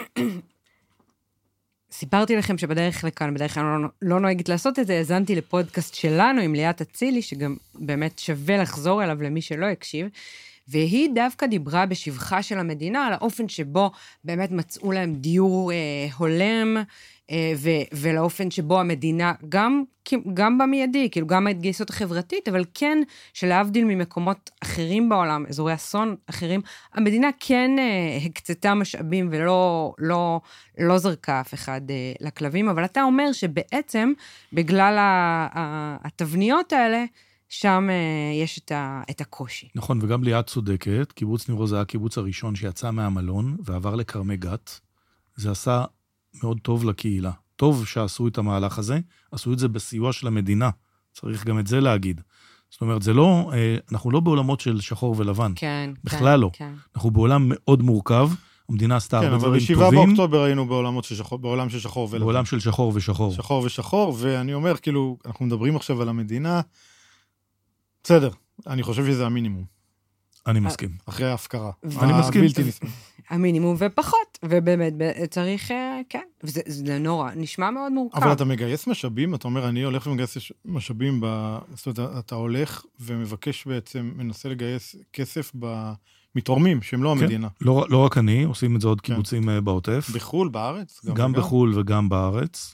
סיפרתי לכם שבדרך לכאן, בדרך כלל לא, לא נוהגת לעשות את זה, הזנתי לפודקאסט שלנו עם ליאת אצילי, שגם באמת שווה לחזור אליו למי שלא הקשיב, והיא דווקא דיברה בשבחה של המדינה, על האופן שבו באמת מצאו להם דיור אה, הולם, אה, ו, ולאופן שבו המדינה, גם, גם במיידי, כאילו גם ההתגייסות החברתית, אבל כן, שלהבדיל ממקומות אחרים בעולם, אזורי אסון אחרים, המדינה כן אה, הקצתה משאבים ולא לא, לא זרקה אף אחד אה, לכלבים, אבל אתה אומר שבעצם, בגלל התבניות האלה, שם uh, יש את, ה, את הקושי. נכון, וגם ליאת צודקת, קיבוץ ניר עוז היה הקיבוץ הראשון שיצא מהמלון ועבר לקרמי גת. זה עשה מאוד טוב לקהילה. טוב שעשו את המהלך הזה, עשו את זה בסיוע של המדינה. צריך גם את זה להגיד. זאת אומרת, זה לא, אנחנו לא בעולמות של שחור ולבן. כן, בכלל כן, לא. כן. אנחנו בעולם מאוד מורכב, המדינה עשתה הרבה דברים טובים. כן, אבל בשבעה באוקטובר היינו בעולמות של שחור, בעולם של שחור ולבן. בעולם של שחור ושחור. שחור ושחור, ואני אומר, כאילו, אנחנו מדברים עכשיו על המדינה, בסדר, אני חושב שזה המינימום. אני מסכים. אחרי ההפקרה. אני מסכים. המינימום ופחות, ובאמת צריך, כן, וזה נורא, נשמע מאוד מורכב. אבל אתה מגייס משאבים, אתה אומר, אני הולך ומגייס משאבים, זאת אומרת, אתה הולך ומבקש בעצם, מנסה לגייס כסף מתורמים, שהם לא המדינה. לא רק אני, עושים את זה עוד קיבוצים בעוטף. בחול, בארץ? גם בחול וגם בארץ.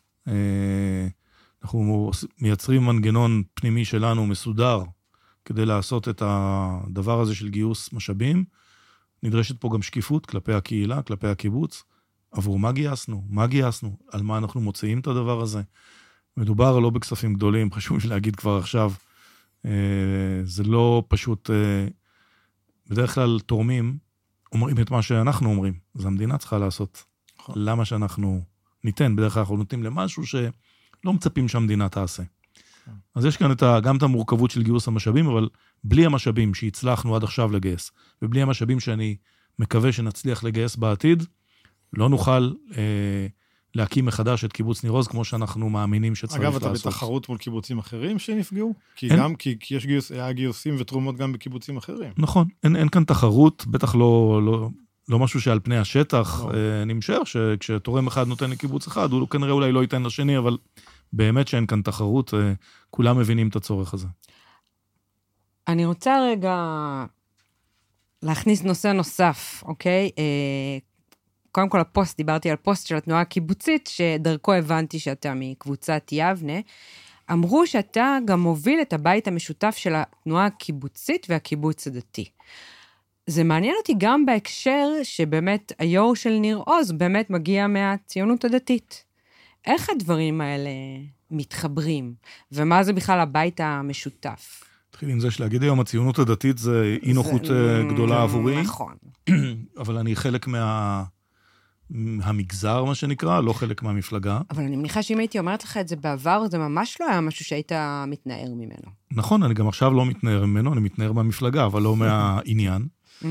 אנחנו מייצרים מנגנון פנימי שלנו מסודר, כדי לעשות את הדבר הזה של גיוס משאבים. נדרשת פה גם שקיפות כלפי הקהילה, כלפי הקיבוץ. עבור מה גייסנו? מה גייסנו? על מה אנחנו מוציאים את הדבר הזה? מדובר לא בכספים גדולים, חשוב לי להגיד כבר עכשיו. זה לא פשוט, בדרך כלל תורמים, אומרים את מה שאנחנו אומרים. אז המדינה צריכה לעשות. למה שאנחנו ניתן? בדרך כלל אנחנו נותנים למשהו שלא מצפים שהמדינה תעשה. אז יש כאן את ה, גם את המורכבות של גיוס המשאבים, אבל בלי המשאבים שהצלחנו עד עכשיו לגייס, ובלי המשאבים שאני מקווה שנצליח לגייס בעתיד, לא נוכל אה, להקים מחדש את קיבוץ ניר עוז, כמו שאנחנו מאמינים שצריך לעשות. אגב, אתה בתחרות מול קיבוצים אחרים שנפגעו? כי אין... גם, כי, כי יש גיוס, היה גיוסים ותרומות גם בקיבוצים אחרים. נכון, אין, אין כאן תחרות, בטח לא, לא, לא משהו שעל פני השטח, לא. אה, אני משער שכשתורם אחד נותן לקיבוץ אחד, הוא כנראה אולי לא ייתן לשני, אבל באמת שאין כאן תחרות, כולם מבינים את הצורך הזה. אני רוצה רגע להכניס נושא נוסף, אוקיי? קודם כל הפוסט, דיברתי על פוסט של התנועה הקיבוצית, שדרכו הבנתי שאתה מקבוצת יבנה. אמרו שאתה גם מוביל את הבית המשותף של התנועה הקיבוצית והקיבוץ הדתי. זה מעניין אותי גם בהקשר שבאמת היו"ר של ניר עוז באמת מגיע מהציונות הדתית. איך הדברים האלה מתחברים? ומה זה בכלל הבית המשותף? תחיל עם זה שלהגיד היום, הציונות הדתית זה אי נוחות גדולה עבורי. נכון. אבל אני חלק מה... המגזר, מה שנקרא, לא חלק מהמפלגה. אבל אני מניחה שאם הייתי אומרת לך את זה בעבר, זה ממש לא היה משהו שהיית מתנער ממנו. נכון, אני גם עכשיו לא מתנער ממנו, אני מתנער מהמפלגה, אבל לא מהעניין.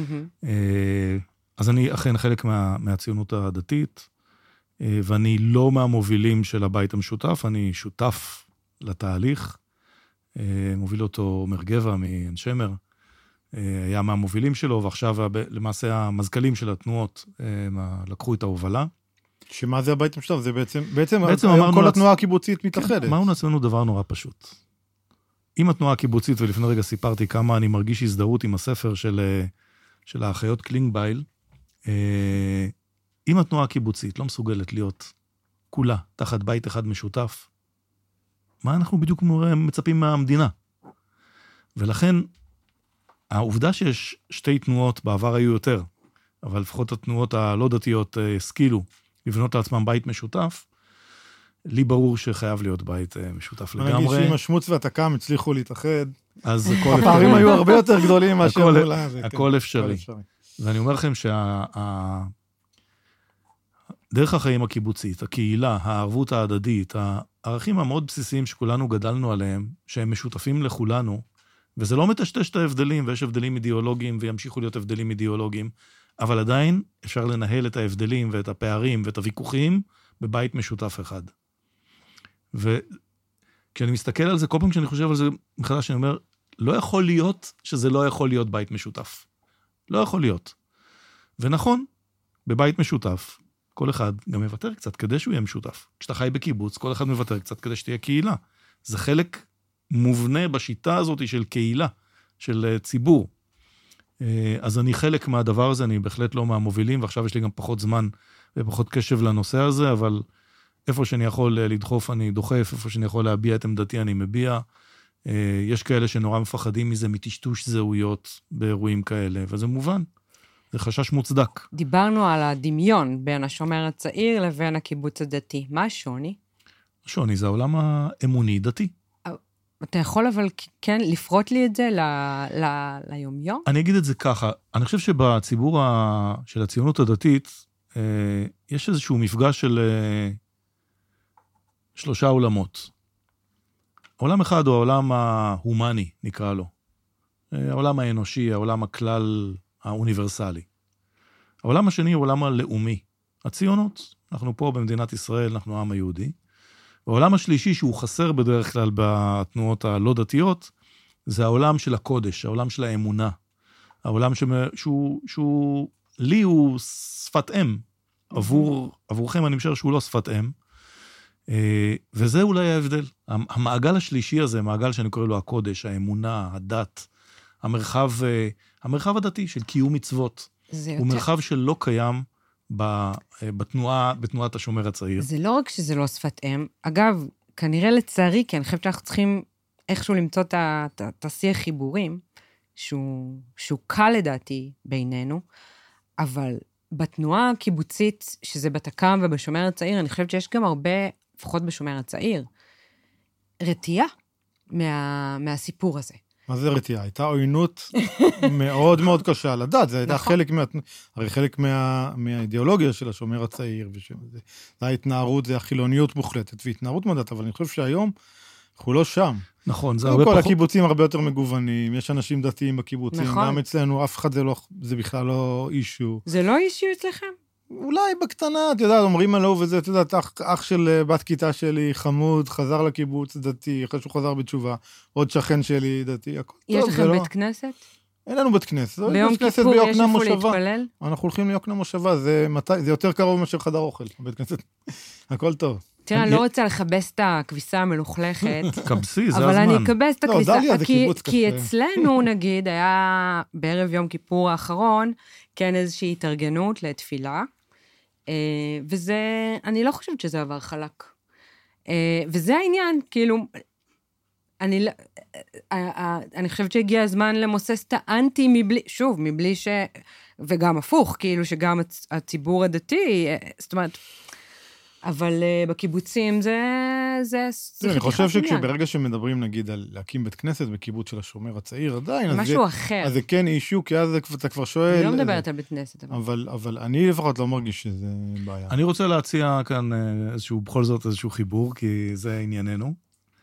אז אני אכן חלק מה... מהציונות הדתית, ואני לא מהמובילים של הבית המשותף, אני שותף לתהליך, מוביל אותו עומר גבע מעין שמר, היה מהמובילים שלו, ועכשיו למעשה המזכ"לים של התנועות לקחו את ההובלה. שמה זה הבית המשותף? זה בעצם, בעצם, בעצם כל התנועה הקיבוצית מתאחדת. אמרנו לעצמנו דבר נורא פשוט. אם התנועה הקיבוצית, ולפני רגע סיפרתי כמה אני מרגיש הזדהות עם הספר של, של האחיות קלינגבייל, אם התנועה הקיבוצית לא מסוגלת להיות כולה תחת בית אחד משותף, מה אנחנו בדיוק מצפים מהמדינה? ולכן, העובדה שיש שתי תנועות, בעבר היו יותר, אבל לפחות התנועות הלא דתיות השכילו לבנות לעצמם בית משותף, לי ברור שחייב להיות בית משותף לגמרי. אני אגיד שאם השמוץ והתקם הצליחו להתאחד, אז הכל אפשרי. הפערים היו הרבה יותר גדולים מאשר מולה. הכל אפשרי. ואני אומר לכם שה... דרך החיים הקיבוצית, הקהילה, הערבות ההדדית, הערכים המאוד בסיסיים שכולנו גדלנו עליהם, שהם משותפים לכולנו, וזה לא מטשטש את ההבדלים, ויש הבדלים אידיאולוגיים, וימשיכו להיות הבדלים אידיאולוגיים, אבל עדיין אפשר לנהל את ההבדלים, ואת הפערים, ואת הוויכוחים, בבית משותף אחד. וכשאני מסתכל על זה, כל פעם כשאני חושב על זה מחדש, אני אומר, לא יכול להיות שזה לא יכול להיות בית משותף. לא יכול להיות. ונכון, בבית משותף, כל אחד גם מוותר קצת כדי שהוא יהיה משותף. כשאתה חי בקיבוץ, כל אחד מוותר קצת כדי שתהיה קהילה. זה חלק מובנה בשיטה הזאת של קהילה, של ציבור. אז אני חלק מהדבר הזה, אני בהחלט לא מהמובילים, ועכשיו יש לי גם פחות זמן ופחות קשב לנושא הזה, אבל איפה שאני יכול לדחוף אני דוחף, איפה שאני יכול להביע את עמדתי אני מביע. יש כאלה שנורא מפחדים מזה, מטשטוש זהויות באירועים כאלה, וזה מובן. זה חשש מוצדק. דיברנו על הדמיון בין השומר הצעיר לבין הקיבוץ הדתי. מה השוני? השוני זה העולם האמוני-דתי. אתה יכול אבל כן לפרוט לי את זה ל, ל, ליומיום? אני אגיד את זה ככה, אני חושב שבציבור ה, של הציונות הדתית, אה, יש איזשהו מפגש של אה, שלושה עולמות. העולם אחד הוא העולם ההומני, נקרא לו. אה, העולם האנושי, העולם הכלל האוניברסלי. העולם השני הוא העולם הלאומי. הציונות, אנחנו פה במדינת ישראל, אנחנו העם היהודי. והעולם השלישי, שהוא חסר בדרך כלל בתנועות הלא דתיות, זה העולם של הקודש, העולם של האמונה. העולם שהוא, שהוא לי הוא שפת אם. עבור, עבורכם אני משער שהוא לא שפת אם. וזה אולי ההבדל. המעגל השלישי הזה, מעגל שאני קורא לו הקודש, האמונה, הדת, המרחב, המרחב הדתי של קיום מצוות. הוא יותר... מרחב שלא קיים בתנועה, בתנועת השומר הצעיר. זה לא רק שזה לא שפת אם, אגב, כנראה לצערי, כי אני חושבת שאנחנו צריכים איכשהו למצוא את השיח חיבורים, שהוא, שהוא קל לדעתי בינינו, אבל בתנועה הקיבוצית, שזה בתקם ובשומר הצעיר, אני חושבת שיש גם הרבה, לפחות בשומר הצעיר, רתיעה מה, מהסיפור הזה. מה זה רתיעה? הייתה עוינות מאוד מאוד קשה על הדת, זה הייתה חלק מה... הרי חלק מה... מהאידיאולוגיה של השומר הצעיר, וזה... זה ההתנערות, זה החילוניות מוחלטת, והתנערות מהדת, אבל אני חושב שהיום אנחנו לא שם. נכון, זה הרבה פחות... כל פחות... הקיבוצים הרבה יותר מגוונים, יש אנשים דתיים בקיבוצים, נכון. גם אצלנו, אף אחד זה לא, זה בכלל לא אישו. זה לא אישו אצלכם? אולי בקטנה, אתה יודע, אומרים עליו וזה, אתה יודע, אח, אח של בת כיתה שלי, חמוד, חזר לקיבוץ דתי, אחרי שהוא חזר בתשובה, עוד שכן שלי דתי, הכל יש טוב, לכם בית לא... כנסת? אין לנו בית כנסת. ביום כיפור יש איפה להתפלל? אנחנו הולכים ליוקנעם מושבה, זה, מתי, זה יותר קרוב מאשר חדר אוכל, בית כנסת. הכל טוב. תראה, אני לא רוצה לחבס את הכביסה המלוכלכת. קבסי, זה הזמן. אבל אני אכבס את הכביסה, כי, כי אצלנו, נגיד, היה בערב יום כיפור האחרון, כן איזושהי התארגנות לתפילה, וזה, אני לא חושבת שזה עבר חלק. וזה העניין, כאילו, אני, אני חושבת שהגיע הזמן למוסס את האנטי מבלי, שוב, מבלי ש... וגם הפוך, כאילו שגם הציבור הדתי, זאת אומרת, אבל בקיבוצים זה... זה, זה אני חושב שכשברגע שמדברים, נגיד, על להקים בית כנסת בקיבוץ של השומר הצעיר, עדיין... משהו אחר. אז זה כן אישו, כי אז אתה כבר שואל... אני לא מדברת על בית כנסת. אבל, אבל אני לפחות לא מרגיש שזה בעיה. אני רוצה להציע כאן איזשהו, בכל זאת איזשהו חיבור, כי זה ענייננו.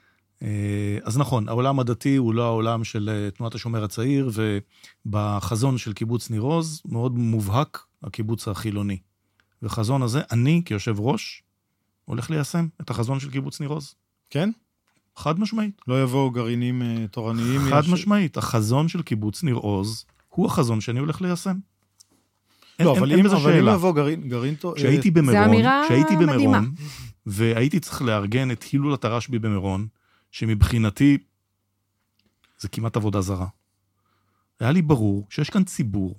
אז נכון, העולם הדתי הוא לא העולם של תנועת השומר הצעיר, ובחזון של קיבוץ ניר עוז, מאוד מובהק הקיבוץ החילוני. וחזון הזה, אני כיושב ראש, הולך ליישם את החזון של קיבוץ ניר עוז. כן? חד משמעית. לא יבואו גרעינים תורניים? חד יש... משמעית. החזון של קיבוץ ניר עוז, הוא החזון שאני הולך ליישם. לא, אין, אבל, אין אם, אבל אם יבוא גרעין, גרעין... כשהייתי במירון, כשהייתי במירון, והייתי צריך לארגן את הילולת הרשב"י במירון, שמבחינתי, זה כמעט עבודה זרה. היה לי ברור שיש כאן ציבור,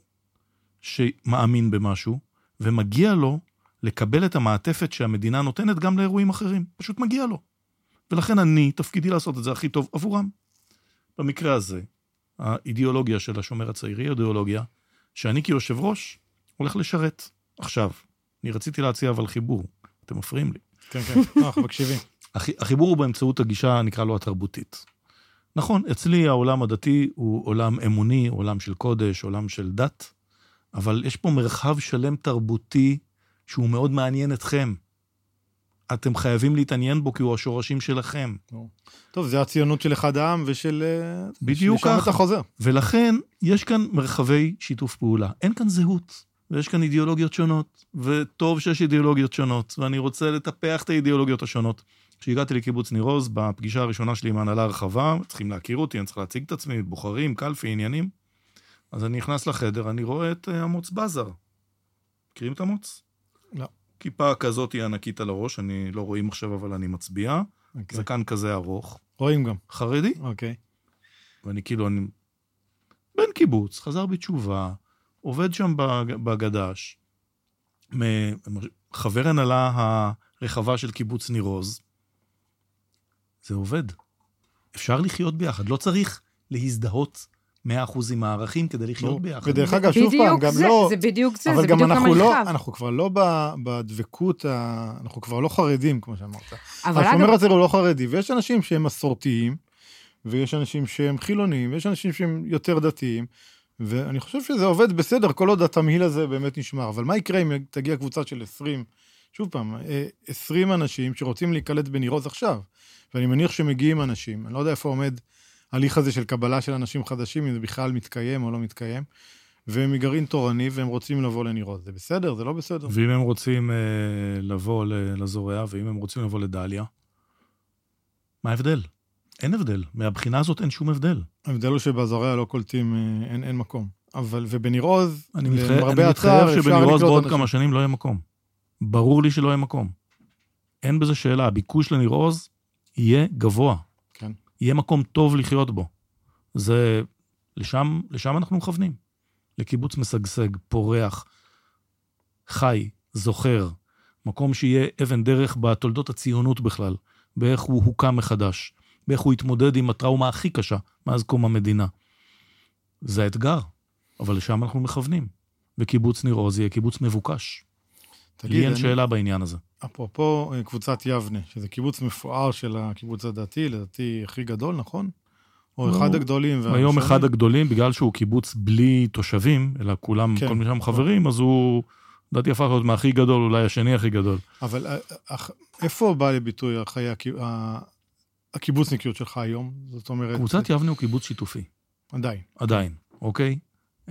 שמאמין במשהו, ומגיע לו לקבל את המעטפת שהמדינה נותנת גם לאירועים אחרים. פשוט מגיע לו. ולכן אני, תפקידי לעשות את זה הכי טוב עבורם. במקרה הזה, האידיאולוגיה של השומר הצעיר היא אידיאולוגיה, שאני כיושב ראש הולך לשרת. עכשיו, אני רציתי להציע אבל חיבור. אתם מפריעים לי. כן, כן, אנחנו מקשיבים. החיבור הוא באמצעות הגישה, נקרא לו התרבותית. נכון, אצלי העולם הדתי הוא עולם אמוני, עולם של קודש, עולם של דת, אבל יש פה מרחב שלם תרבותי שהוא מאוד מעניין אתכם. אתם חייבים להתעניין בו כי הוא השורשים שלכם. טוב, זה הציונות של אחד העם ושל... בדיוק ככה. ולכן יש כאן מרחבי שיתוף פעולה. אין כאן זהות, ויש כאן אידיאולוגיות שונות, וטוב שיש אידיאולוגיות שונות, ואני רוצה לטפח את האידיאולוגיות השונות. כשהגעתי לקיבוץ ניר עוז, בפגישה הראשונה שלי עם ההנהלה הרחבה, צריכים להכיר אותי, אני צריך להציג את עצמי, בוחרים, קלפי, עניינים. אז אני נכנס לחדר, אני רואה את אמוץ בזר. מכירים את אמוץ? לא. כיפה כזאת היא ענקית על הראש, אני לא רואים עכשיו, אבל אני מצביע. Okay. זקן כזה ארוך. רואים גם. חרדי. אוקיי. Okay. ואני כאילו, אני... בן קיבוץ, חזר בתשובה, עובד שם בגדש, חבר הנהלה הרחבה של קיבוץ ניר עוז, זה עובד. אפשר לחיות ביחד, לא צריך להזדהות מאה אחוז עם הערכים כדי לחיות ביחד. ודרך אגב, שוב פעם, גם לא... זה בדיוק זה, אבל זה גם בדיוק אנחנו המרחב. לא, אנחנו כבר לא בדבקות, אנחנו כבר לא חרדים, כמו שאמרת. אבל השומר הזה הוא לא חרדי, ויש אנשים שהם מסורתיים, ויש אנשים שהם חילונים, ויש אנשים שהם יותר דתיים, ואני חושב שזה עובד בסדר, כל עוד התמהיל הזה באמת נשמר. אבל מה יקרה אם תגיע קבוצה של עשרים, שוב פעם, עשרים אנשים שרוצים להיקלט בניר עוז עכשיו, ואני מניח שמגיעים אנשים, אני לא יודע איפה עומד הליך הזה של קבלה של אנשים חדשים, אם זה בכלל מתקיים או לא מתקיים, והם מגרעין תורני, והם רוצים לבוא לניר עוז. זה בסדר? זה לא בסדר? ואם הם רוצים אה, לבוא לזורע, ואם הם רוצים לבוא לדליה, מה ההבדל? אין הבדל. מהבחינה הזאת אין שום הבדל. ההבדל הוא שבזורע לא קולטים, אין, אין מקום. אבל, ובניר עוז, אני מתחייב שבניר עוז בעוד כמה שנים לא יהיה מקום. ברור לי שלא יהיה מקום. אין בזה שאלה. הביקוש לניר עוז יהיה גבוה. כן. יהיה מקום טוב לחיות בו. זה, לשם, לשם אנחנו מכוונים. לקיבוץ משגשג, פורח, חי, זוכר, מקום שיהיה אבן דרך בתולדות הציונות בכלל, באיך הוא הוקם מחדש, באיך הוא התמודד עם הטראומה הכי קשה מאז קום המדינה. זה האתגר, אבל לשם אנחנו מכוונים. וקיבוץ ניר עוז יהיה קיבוץ מבוקש. לי אין שאלה בעניין הזה. אפרופו קבוצת יבנה, שזה קיבוץ מפואר של הקיבוץ הדתי, לדעתי הכי גדול, נכון? או אחד הגדולים. היום אחד הגדולים, בגלל שהוא קיבוץ בלי תושבים, אלא כולם, כל מי שם חברים, אז הוא, לדעתי הפך להיות מהכי גדול, אולי השני הכי גדול. אבל איפה בא לביטוי הקיבוצניקיות שלך היום? זאת אומרת... קבוצת יבנה הוא קיבוץ שיתופי. עדיין. עדיין, אוקיי?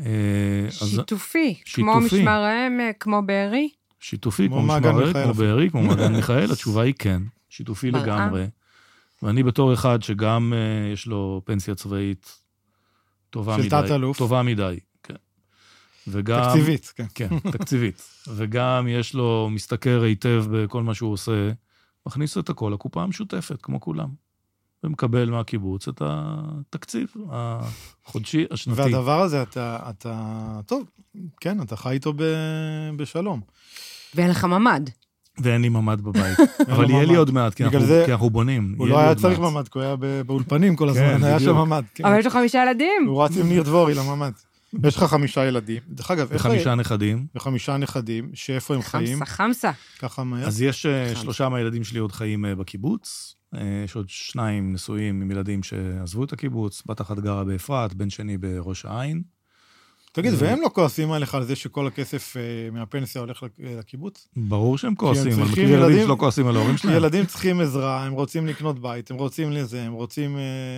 שיתופי, כמו משמר העמק, כמו בארי? שיתופי, כמו משמר העמק, כמו בארי, כמו מעגן מיכאל, התשובה היא כן, שיתופי לגמרי. ואני בתור אחד שגם uh, יש לו פנסיה צבאית טובה מדי. של תת-אלוף. טובה מדי, כן. וגם... תקציבית, כן. כן, תקציבית. וגם יש לו, מסתכל היטב בכל מה שהוא עושה, מכניס את הכל לקופה המשותפת, כמו כולם. ומקבל מהקיבוץ את התקציב החודשי, השנתי. והדבר הזה, אתה, אתה, טוב, כן, אתה חי איתו ב, בשלום. ואין לך ממד. ואין לי ממד בבית. אבל יהיה לי עוד מעט, כי אנחנו בונים. הוא לא היה צריך ממד, כי הוא היה באולפנים כל הזמן, היה שם ממד. אבל יש לו חמישה ילדים. הוא רץ עם ניר דבורי לממד. יש לך חמישה ילדים. דרך אגב, וחמישה נכדים. וחמישה נכדים, שאיפה הם חיים? חמסה, חמסה. ככה מהר. אז יש שלושה מהילדים שלי עוד חיים בקיבוץ. יש עוד שניים נשואים עם ילדים שעזבו את הקיבוץ. בת אחת גרה באפרת, בן שני בראש העין. תגיד, והם לא כועסים עליך על זה שכל הכסף מהפנסיה הולך לקיבוץ? ברור שהם כועסים, אבל מכיר ילדים שלא כועסים על ההורים שלהם. ילדים צריכים עזרה, הם רוצים לקנות בית, הם רוצים לזה, הם רוצים...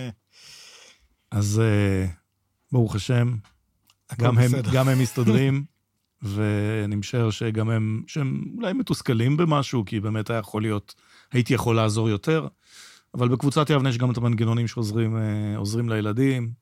אז ברוך השם, גם הם מסתדרים, ואני משער שגם הם, שהם אולי מתוסכלים במשהו, כי באמת היה יכול להיות, הייתי יכול לעזור יותר, אבל בקבוצת יבנה יש גם את המנגנונים שעוזרים לילדים,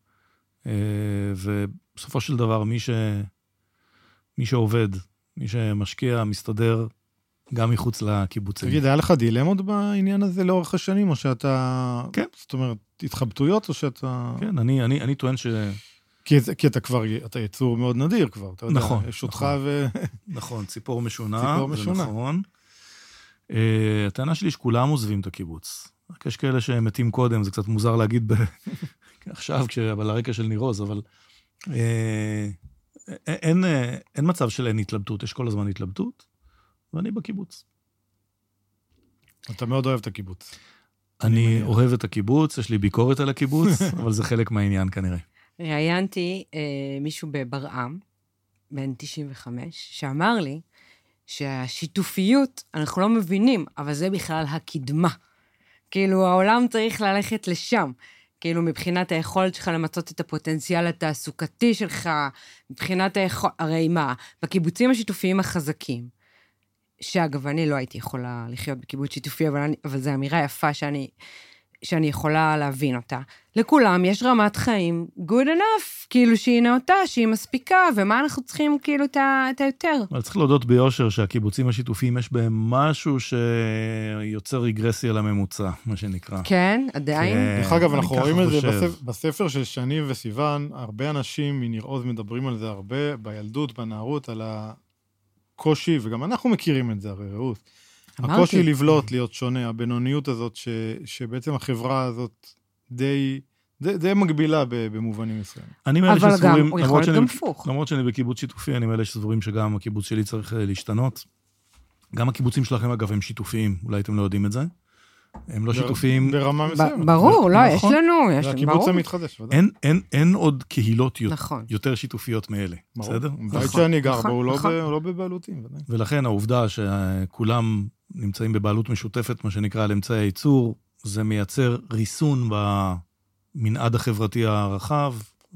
ובסופו של דבר, מי, ש... מי שעובד, מי שמשקיע, מסתדר גם מחוץ לקיבוצים. תגיד, היה לך דילמות בעניין הזה לאורך השנים, או שאתה... כן. זאת אומרת, התחבטויות, או שאתה... כן, אני, אני, אני טוען ש... כי, כי אתה כבר, אתה יצור מאוד נדיר כבר, אתה יודע, נכון, יש אותך נכון. ו... נכון, ציפור משונה, ציפור משונה. זה נכון. Uh, הטענה שלי שכולם עוזבים את הקיבוץ. רק יש כאלה שהם מתים קודם, זה קצת מוזר להגיד ב... עכשיו, אבל הרקע של ניר עוז, אבל אה, אין, אין מצב של אין התלבטות, יש כל הזמן התלבטות, ואני בקיבוץ. אתה מאוד אוהב את הקיבוץ. אני אוהב את הקיבוץ, יש לי ביקורת על הקיבוץ, אבל זה חלק מהעניין כנראה. ראיינתי אה, מישהו בברעם, בן תשעים וחמש, שאמר לי שהשיתופיות, אנחנו לא מבינים, אבל זה בכלל הקדמה. כאילו, העולם צריך ללכת לשם. כאילו, מבחינת היכולת שלך למצות את הפוטנציאל התעסוקתי שלך, מבחינת היכולת, הרי מה, בקיבוצים השיתופיים החזקים, שאגב, אני לא הייתי יכולה לחיות בקיבוץ שיתופי, אבל, אני, אבל זו אמירה יפה שאני שאני יכולה להבין אותה. לכולם יש רמת חיים good enough, כאילו שהיא נאותה, שהיא מספיקה, ומה אנחנו צריכים כאילו את היותר. אבל צריך להודות ביושר שהקיבוצים השיתופיים יש בהם משהו שיוצר רגרסיה לממוצע, מה שנקרא. כן, עדיין. דרך אגב, אנחנו רואים את זה בספר של שני וסיוון, הרבה אנשים מניר עוז מדברים על זה הרבה, בילדות, בנערות, על הקושי, וגם אנחנו מכירים את זה, הרי רעות. הקושי לבלוט, להיות שונה, הבינוניות הזאת, ש, שבעצם החברה הזאת די, די, די מגבילה במובנים מסוימים. אני מאלה אבל שסבורים, גם, הוא יכול להיות גם פוך. למרות שאני בקיבוץ שיתופי, אני מאלה שסבורים שגם הקיבוץ שלי צריך להשתנות. גם הקיבוצים שלכם, אגב, הם שיתופיים, אולי אתם לא יודעים את זה. הם לא שיתופיים. ברמה מסוימת. ברור, לא, יש לנו, יש לנו, ברור. הקיבוץ המתחדש, ודאי. אין, אין, אין עוד קהילות נכון. יותר שיתופיות מאלה, בסדר? בית שאני גר בו, הוא לא בבעלותים, ודאי. ולכן העובדה שכולם נמצאים בבעלות משותפת, מה שנקרא על אמצעי הייצור, זה מייצר ריסון במנעד החברתי הרחב,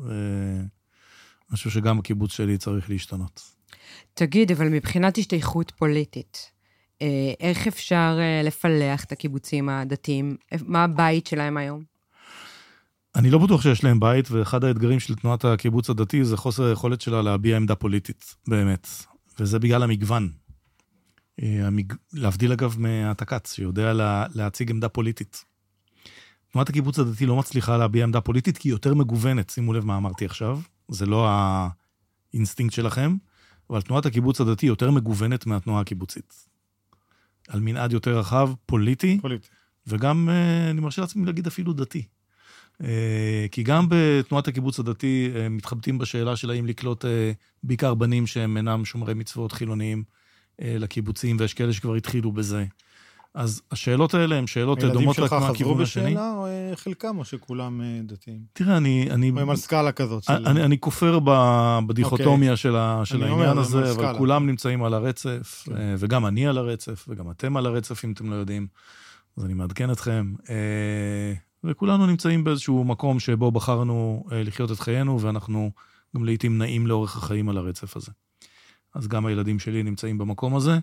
ומשהו שגם הקיבוץ שלי צריך להשתנות. תגיד, אבל מבחינת השתייכות פוליטית, איך אפשר לפלח את הקיבוצים הדתיים? מה הבית שלהם היום? אני לא בטוח שיש להם בית, ואחד האתגרים של תנועת הקיבוץ הדתי זה חוסר היכולת שלה להביע עמדה פוליטית, באמת. וזה בגלל המגוון. המג... להבדיל אגב מהתקץ, שיודע לה... להציג עמדה פוליטית. תנועת הקיבוץ הדתי לא מצליחה להביע עמדה פוליטית, כי היא יותר מגוונת, שימו לב מה אמרתי עכשיו, זה לא האינסטינקט שלכם, אבל תנועת הקיבוץ הדתי יותר מגוונת מהתנועה הקיבוצית. על מנעד יותר רחב, פוליטי, פוליטי. וגם, אני מרשה לעצמי להגיד אפילו דתי. כי גם בתנועת הקיבוץ הדתי מתחבטים בשאלה של האם לקלוט בעיקר בנים שהם אינם שומרי מצוות חילוניים לקיבוצים, ויש כאלה שכבר התחילו בזה. אז השאלות האלה הן שאלות דומות רק מהכיוון השני. הילדים שלך חזרו בשאלה או חלקם או שכולם דתיים? תראה, אני... או הם על סקאלה כזאת. אני כופר בדיכוטומיה של העניין הזה, אבל כולם נמצאים על הרצף, וגם אני על הרצף, וגם אתם על הרצף, אם אתם לא יודעים. אז אני מעדכן אתכם. וכולנו נמצאים באיזשהו מקום שבו בחרנו לחיות את חיינו, ואנחנו גם לעתים נעים לאורך החיים על הרצף הזה. אז גם הילדים שלי נמצאים במקום הזה,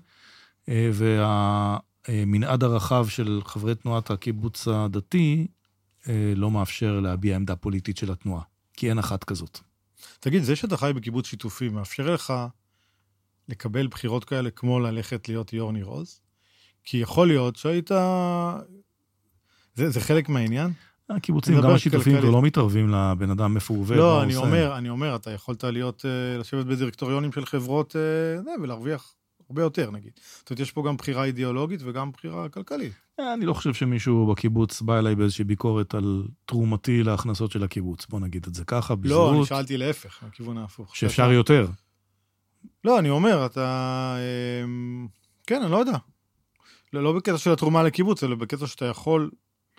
והמנעד הרחב של חברי תנועת הקיבוץ הדתי לא מאפשר להביע עמדה פוליטית של התנועה, כי אין אחת כזאת. תגיד, זה שאתה חי בקיבוץ שיתופי, מאפשר לך לקבל בחירות כאלה כמו ללכת להיות יו"ר ניר עוז? כי יכול להיות שהיית... זה, זה חלק מהעניין? הקיבוצים, גם השיתופים, ולא מתערבים לבן אדם איפה הוא עובד. לא, אני אומר, אני אומר, אתה יכולת להיות, לשבת בדירקטוריונים של חברות, ולהרוויח הרבה יותר, נגיד. זאת אומרת, יש פה גם בחירה אידיאולוגית וגם בחירה כלכלית. אני לא חושב שמישהו בקיבוץ בא אליי באיזושהי ביקורת על תרומתי להכנסות של הקיבוץ. בוא נגיד את זה ככה, בזהות. לא, אני שאלתי להפך, הכיוון ההפוך. שאפשר יותר. לא, אני אומר, אתה... כן, אני לא יודע. לא בקטע של התרומה לקיבוץ, אלא בקטע שאתה יכול...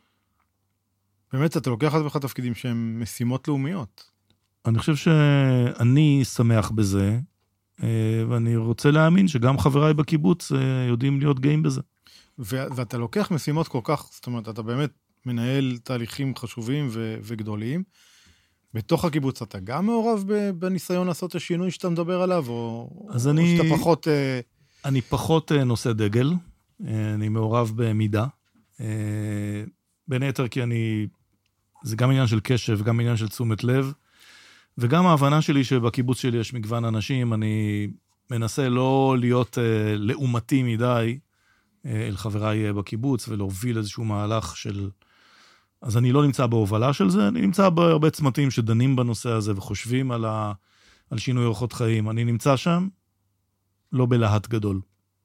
באמת, אתה לוקח את לך תפקידים שהם משימות לאומיות. אני חושב שאני שמח בזה, ואני רוצה להאמין שגם חבריי בקיבוץ יודעים להיות גאים בזה. ואתה לוקח משימות כל כך, זאת אומרת, אתה באמת מנהל תהליכים חשובים וגדולים. בתוך הקיבוץ אתה גם מעורב בניסיון לעשות השינוי שאתה מדבר עליו, או שאתה פחות... אני פחות נושא דגל, אני מעורב במידה. בין היתר כי אני... זה גם עניין של קשב, גם עניין של תשומת לב, וגם ההבנה שלי שבקיבוץ שלי יש מגוון אנשים, אני מנסה לא להיות אה, לעומתי מדי אה, אל חבריי בקיבוץ, ולהוביל איזשהו מהלך של... אז אני לא נמצא בהובלה של זה, אני נמצא בהרבה צמתים שדנים בנושא הזה, וחושבים על, ה... על שינוי אורחות חיים. אני נמצא שם, לא בלהט גדול.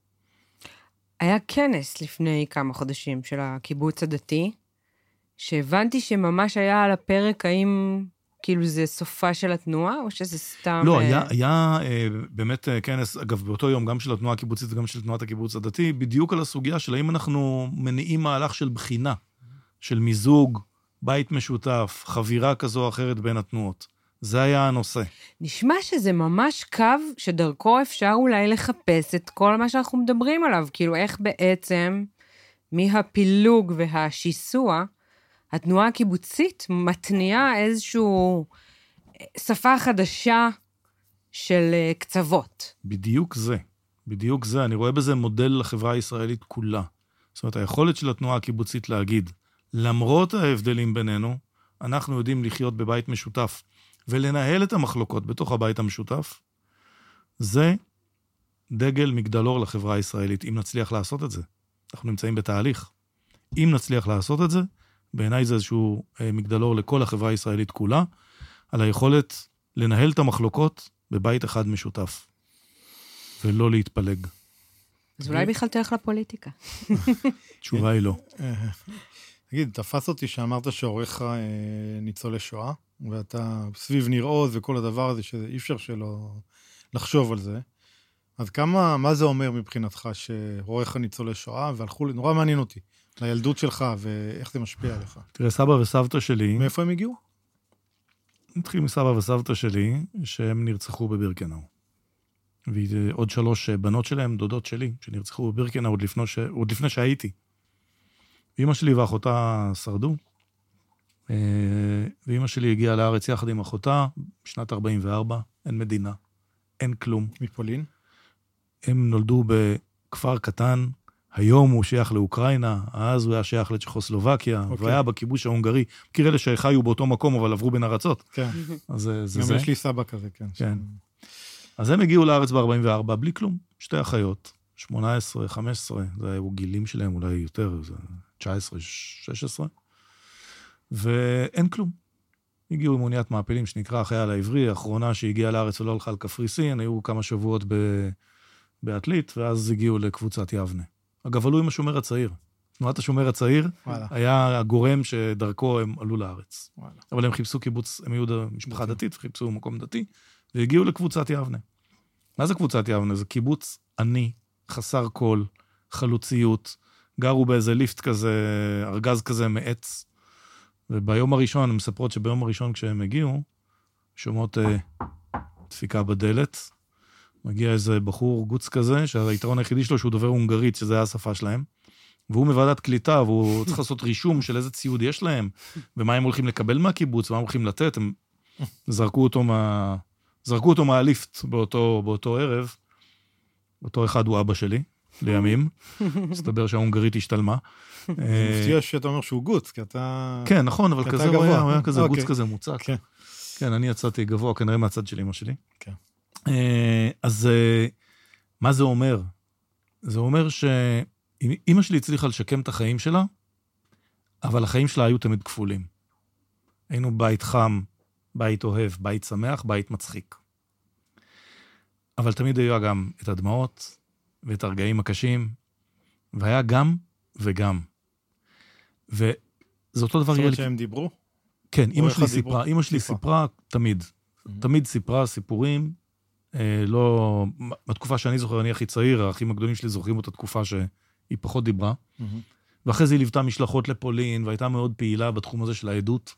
היה כנס לפני כמה חודשים של הקיבוץ הדתי, שהבנתי שממש היה על הפרק, האם כאילו זה סופה של התנועה, או שזה סתם... לא, היה, היה באמת כנס, אגב, באותו יום, גם של התנועה הקיבוצית וגם של תנועת הקיבוץ הדתי, בדיוק על הסוגיה של האם אנחנו מניעים מהלך של בחינה, של מיזוג, בית משותף, חבירה כזו או אחרת בין התנועות. זה היה הנושא. נשמע שזה ממש קו שדרכו אפשר אולי לחפש את כל מה שאנחנו מדברים עליו, כאילו איך בעצם מהפילוג והשיסוע, התנועה הקיבוצית מתניעה איזשהו שפה חדשה של קצוות. בדיוק זה, בדיוק זה. אני רואה בזה מודל לחברה הישראלית כולה. זאת אומרת, היכולת של התנועה הקיבוצית להגיד, למרות ההבדלים בינינו, אנחנו יודעים לחיות בבית משותף, ולנהל את המחלוקות בתוך הבית המשותף, זה דגל מגדלור לחברה הישראלית, אם נצליח לעשות את זה. אנחנו נמצאים בתהליך. אם נצליח לעשות את זה, בעיניי זה איזשהו מגדלור לכל החברה הישראלית כולה, על היכולת לנהל את המחלוקות בבית אחד משותף, ולא להתפלג. אז אולי בכלל תלך לפוליטיקה. תשובה היא לא. תגיד, תפס אותי שאמרת שעורך ניצולי שואה, ואתה סביב ניר עוז וכל הדבר הזה, שאי אפשר שלא לחשוב על זה. אז כמה, מה זה אומר מבחינתך שעורך ניצולי שואה, והלכו, נורא מעניין אותי, לילדות שלך, ואיך זה משפיע עליך? תראה, סבא וסבתא שלי... מאיפה הם הגיעו? נתחיל מסבא וסבתא שלי, שהם נרצחו בבירקנאו. ועוד שלוש בנות שלהם, דודות שלי, שנרצחו בבירקנאו עוד לפני, ש... עוד לפני שהייתי. ואמא שלי ואחותה שרדו, ואמא שלי הגיעה לארץ יחד עם אחותה, בשנת ארבעים וארבע, אין מדינה, אין כלום. מפולין? הם נולדו בכפר קטן, היום הוא שייך לאוקראינה, אז הוא היה שייך לצ'כוסלובקיה, okay. והיה בכיבוש ההונגרי, מכיר אלה שחיו באותו מקום, אבל עברו בין ארצות. כן. אז זה זה. גם יש לי סבא כזה, כן. כן. אז הם הגיעו לארץ ב-ארבעים וארבע, בלי כלום, שתי אחיות, שמונה עשרה, חמש עשרה, זה היו גילים שלהם, אולי יותר, זה תשע עשרה, שש עשרה, ואין כלום. הגיעו עם אוניית מעפילים שנקרא החייל העברי, האחרונה שהגיעה לארץ ולא הלכה לקפריסין, היו כמה שבועות ב... בעתלית, ואז הגיעו לקבוצת יבנה. אגב, עלו עם השומר הצעיר. תנועת השומר הצעיר וואלה. היה הגורם שדרכו הם עלו לארץ. וואלה. אבל הם חיפשו קיבוץ, הם היו משפחה דתית, וחיפשו מקום דתי, והגיעו לקבוצת יבנה. מה זה קבוצת יבנה? זה קיבוץ עני, חסר קול, חלוציות, גרו באיזה ליפט כזה, ארגז כזה מעץ, וביום הראשון, הם מספרות שביום הראשון כשהם הגיעו, שומעות אה, דפיקה בדלת, מגיע איזה בחור גוץ כזה, שהיתרון היחידי שלו שהוא דובר הונגרית, שזה היה השפה שלהם, והוא מוועדת קליטה, והוא צריך לעשות רישום של איזה ציוד יש להם, ומה הם הולכים לקבל מהקיבוץ, ומה הם הולכים לתת, הם זרקו אותו, מה... זרקו אותו מהליפט באותו, באותו ערב, אותו אחד הוא אבא שלי, לימים, מסתבר שההונגרית השתלמה. מפתיע שאתה אומר שהוא גוץ, כי אתה... כן, נכון, אבל כזה הוא היה, הוא היה כזה גוץ כזה מוצק. כן, אני יצאתי גבוה, כנראה מהצד של אמא שלי. כן. אז מה זה אומר? זה אומר שאמא שלי הצליחה לשקם את החיים שלה, אבל החיים שלה היו תמיד כפולים. היינו בית חם, בית אוהב, בית שמח, בית מצחיק. אבל תמיד היו גם את הדמעות ואת הרגעים הקשים, והיה גם וגם. וזה אותו דבר... זאת אומרת שהם דיברו? כן, אמא שלי סיפרה, אמא שלי סיפרה תמיד. תמיד סיפרה סיפורים, לא... בתקופה שאני זוכר, אני הכי צעיר, האחים הגדולים שלי זוכרים אותה תקופה שהיא פחות דיברה, ואחרי זה היא ליוותה משלחות לפולין, והייתה מאוד פעילה בתחום הזה של העדות.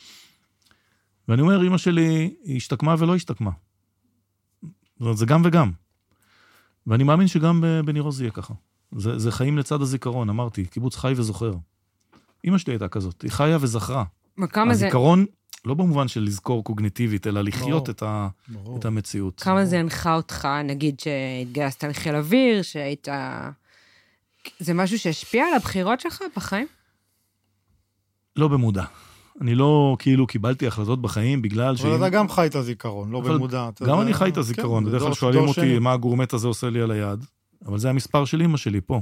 ואני אומר, אמא שלי, היא השתקמה ולא השתקמה. זאת אומרת, זה גם וגם. ואני מאמין שגם בניר עוז יהיה ככה. זה, זה חיים לצד הזיכרון, אמרתי, קיבוץ חי וזוכר. אמא שלי הייתה כזאת, היא חיה וזכרה. הזיכרון, זה... לא במובן של לזכור קוגניטיבית, אלא לחיות ברור, את, ה... ברור. את המציאות. כמה ברור. זה הנחה אותך, נגיד שהתגייסת לחיל אוויר, שהיית... זה משהו שהשפיע על הבחירות שלך בחיים? לא במודע. אני לא כאילו קיבלתי החלטות בחיים בגלל ש... אבל אתה גם חי את הזיכרון, לא במודע. גם אני חי את הזיכרון, בדרך כלל שואלים אותי מה הגורמט הזה עושה לי על היד, אבל זה המספר של אמא שלי פה.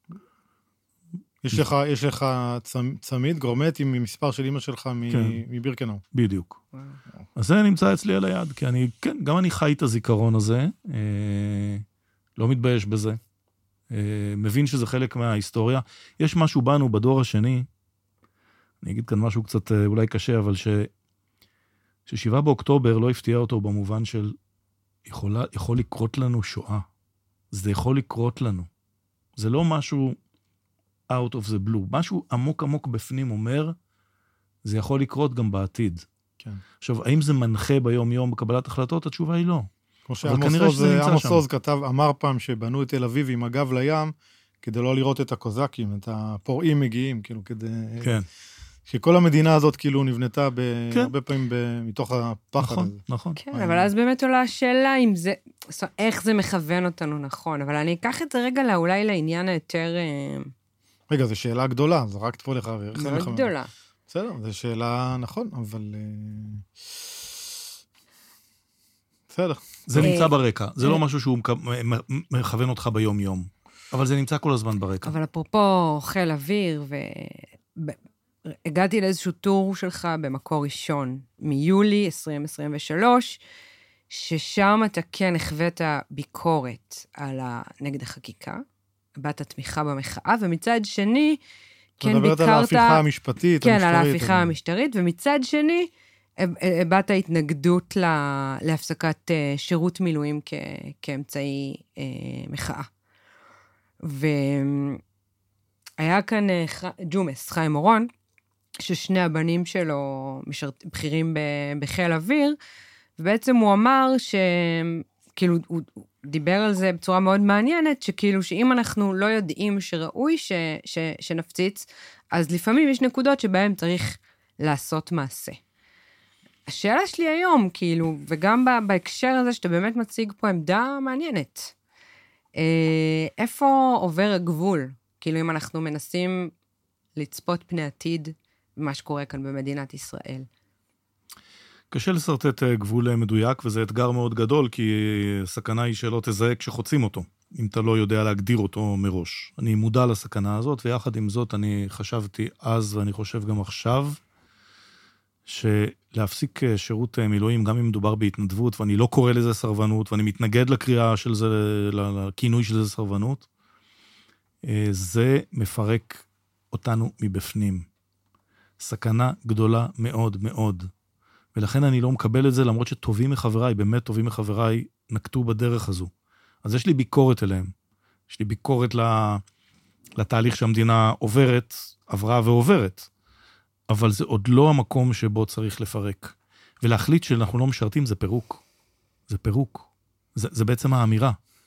יש לך, יש לך צמיד, גורמט עם מספר של אמא שלך מבירקנאו. בדיוק. אז זה נמצא אצלי על היד, כי אני, כן, גם אני חי את הזיכרון הזה, לא מתבייש בזה, מבין שזה חלק מההיסטוריה. יש משהו בנו בדור השני, אני אגיד כאן משהו קצת אולי קשה, אבל ש... ששבעה באוקטובר לא הפתיע אותו במובן של יכולה, יכול לקרות לנו שואה. זה יכול לקרות לנו. זה לא משהו out of the blue. משהו עמוק עמוק בפנים אומר, זה יכול לקרות גם בעתיד. כן. עכשיו, האם זה מנחה ביום יום בקבלת החלטות? התשובה היא לא. כמו שעמוס עוז כתב, אמר פעם שבנו את תל אביב עם הגב לים, כדי לא לראות את הקוזקים, את הפורעים מגיעים, כאילו כדי... כן. שכל המדינה הזאת כאילו נבנתה הרבה פעמים מתוך הפחד הזה. נכון, נכון. כן, אבל אז באמת עולה השאלה אם זה, איך זה מכוון אותנו נכון, אבל אני אקח את זה רגע אולי לעניין היותר... רגע, זו שאלה גדולה, זרקת פה לך. מאוד גדולה. בסדר, זו שאלה נכון, אבל... בסדר. זה נמצא ברקע, זה לא משהו שהוא מכוון אותך ביום-יום, אבל זה נמצא כל הזמן ברקע. אבל אפרופו חיל אוויר, והגעתי לאיזשהו טור שלך במקור ראשון, מיולי עשרים עשרים ושלוש, ששם אתה כן הכווית ביקורת על נגד החקיקה, הבאת התמיכה במחאה, ומצד שני, כן ביקרת... מדברת על ההפיכה המשפטית, כן, המשטרית. על ההפיכה המשטרית, ומצד שני, הבאת התנגדות להפסקת שירות מילואים כאמצעי מחאה. והיה כאן ג'ומס, חיים אורון, ששני הבנים שלו בכירים בחיל אוויר, ובעצם הוא אמר שכאילו, הוא דיבר על זה בצורה מאוד מעניינת, שכאילו שאם אנחנו לא יודעים שראוי ש, ש, שנפציץ, אז לפעמים יש נקודות שבהן צריך לעשות מעשה. השאלה שלי היום, כאילו, וגם בהקשר הזה שאתה באמת מציג פה עמדה מעניינת, איפה עובר הגבול? כאילו, אם אנחנו מנסים לצפות פני עתיד במה שקורה כאן במדינת ישראל. קשה לסרטט גבול מדויק, וזה אתגר מאוד גדול, כי הסכנה היא שלא תזהה כשחוצים אותו, אם אתה לא יודע להגדיר אותו מראש. אני מודע לסכנה הזאת, ויחד עם זאת אני חשבתי אז, ואני חושב גם עכשיו, שלהפסיק שירות מילואים, גם אם מדובר בהתנדבות, ואני לא קורא לזה סרבנות, ואני מתנגד לקריאה של זה, לכינוי של זה סרבנות, זה מפרק אותנו מבפנים. סכנה גדולה מאוד מאוד. ולכן אני לא מקבל את זה, למרות שטובים מחבריי, באמת טובים מחבריי, נקטו בדרך הזו. אז יש לי ביקורת אליהם. יש לי ביקורת לתהליך שהמדינה עוברת, עברה ועוברת. אבל זה עוד לא המקום שבו צריך לפרק. ולהחליט שאנחנו לא משרתים זה פירוק. זה פירוק. זה, זה בעצם האמירה.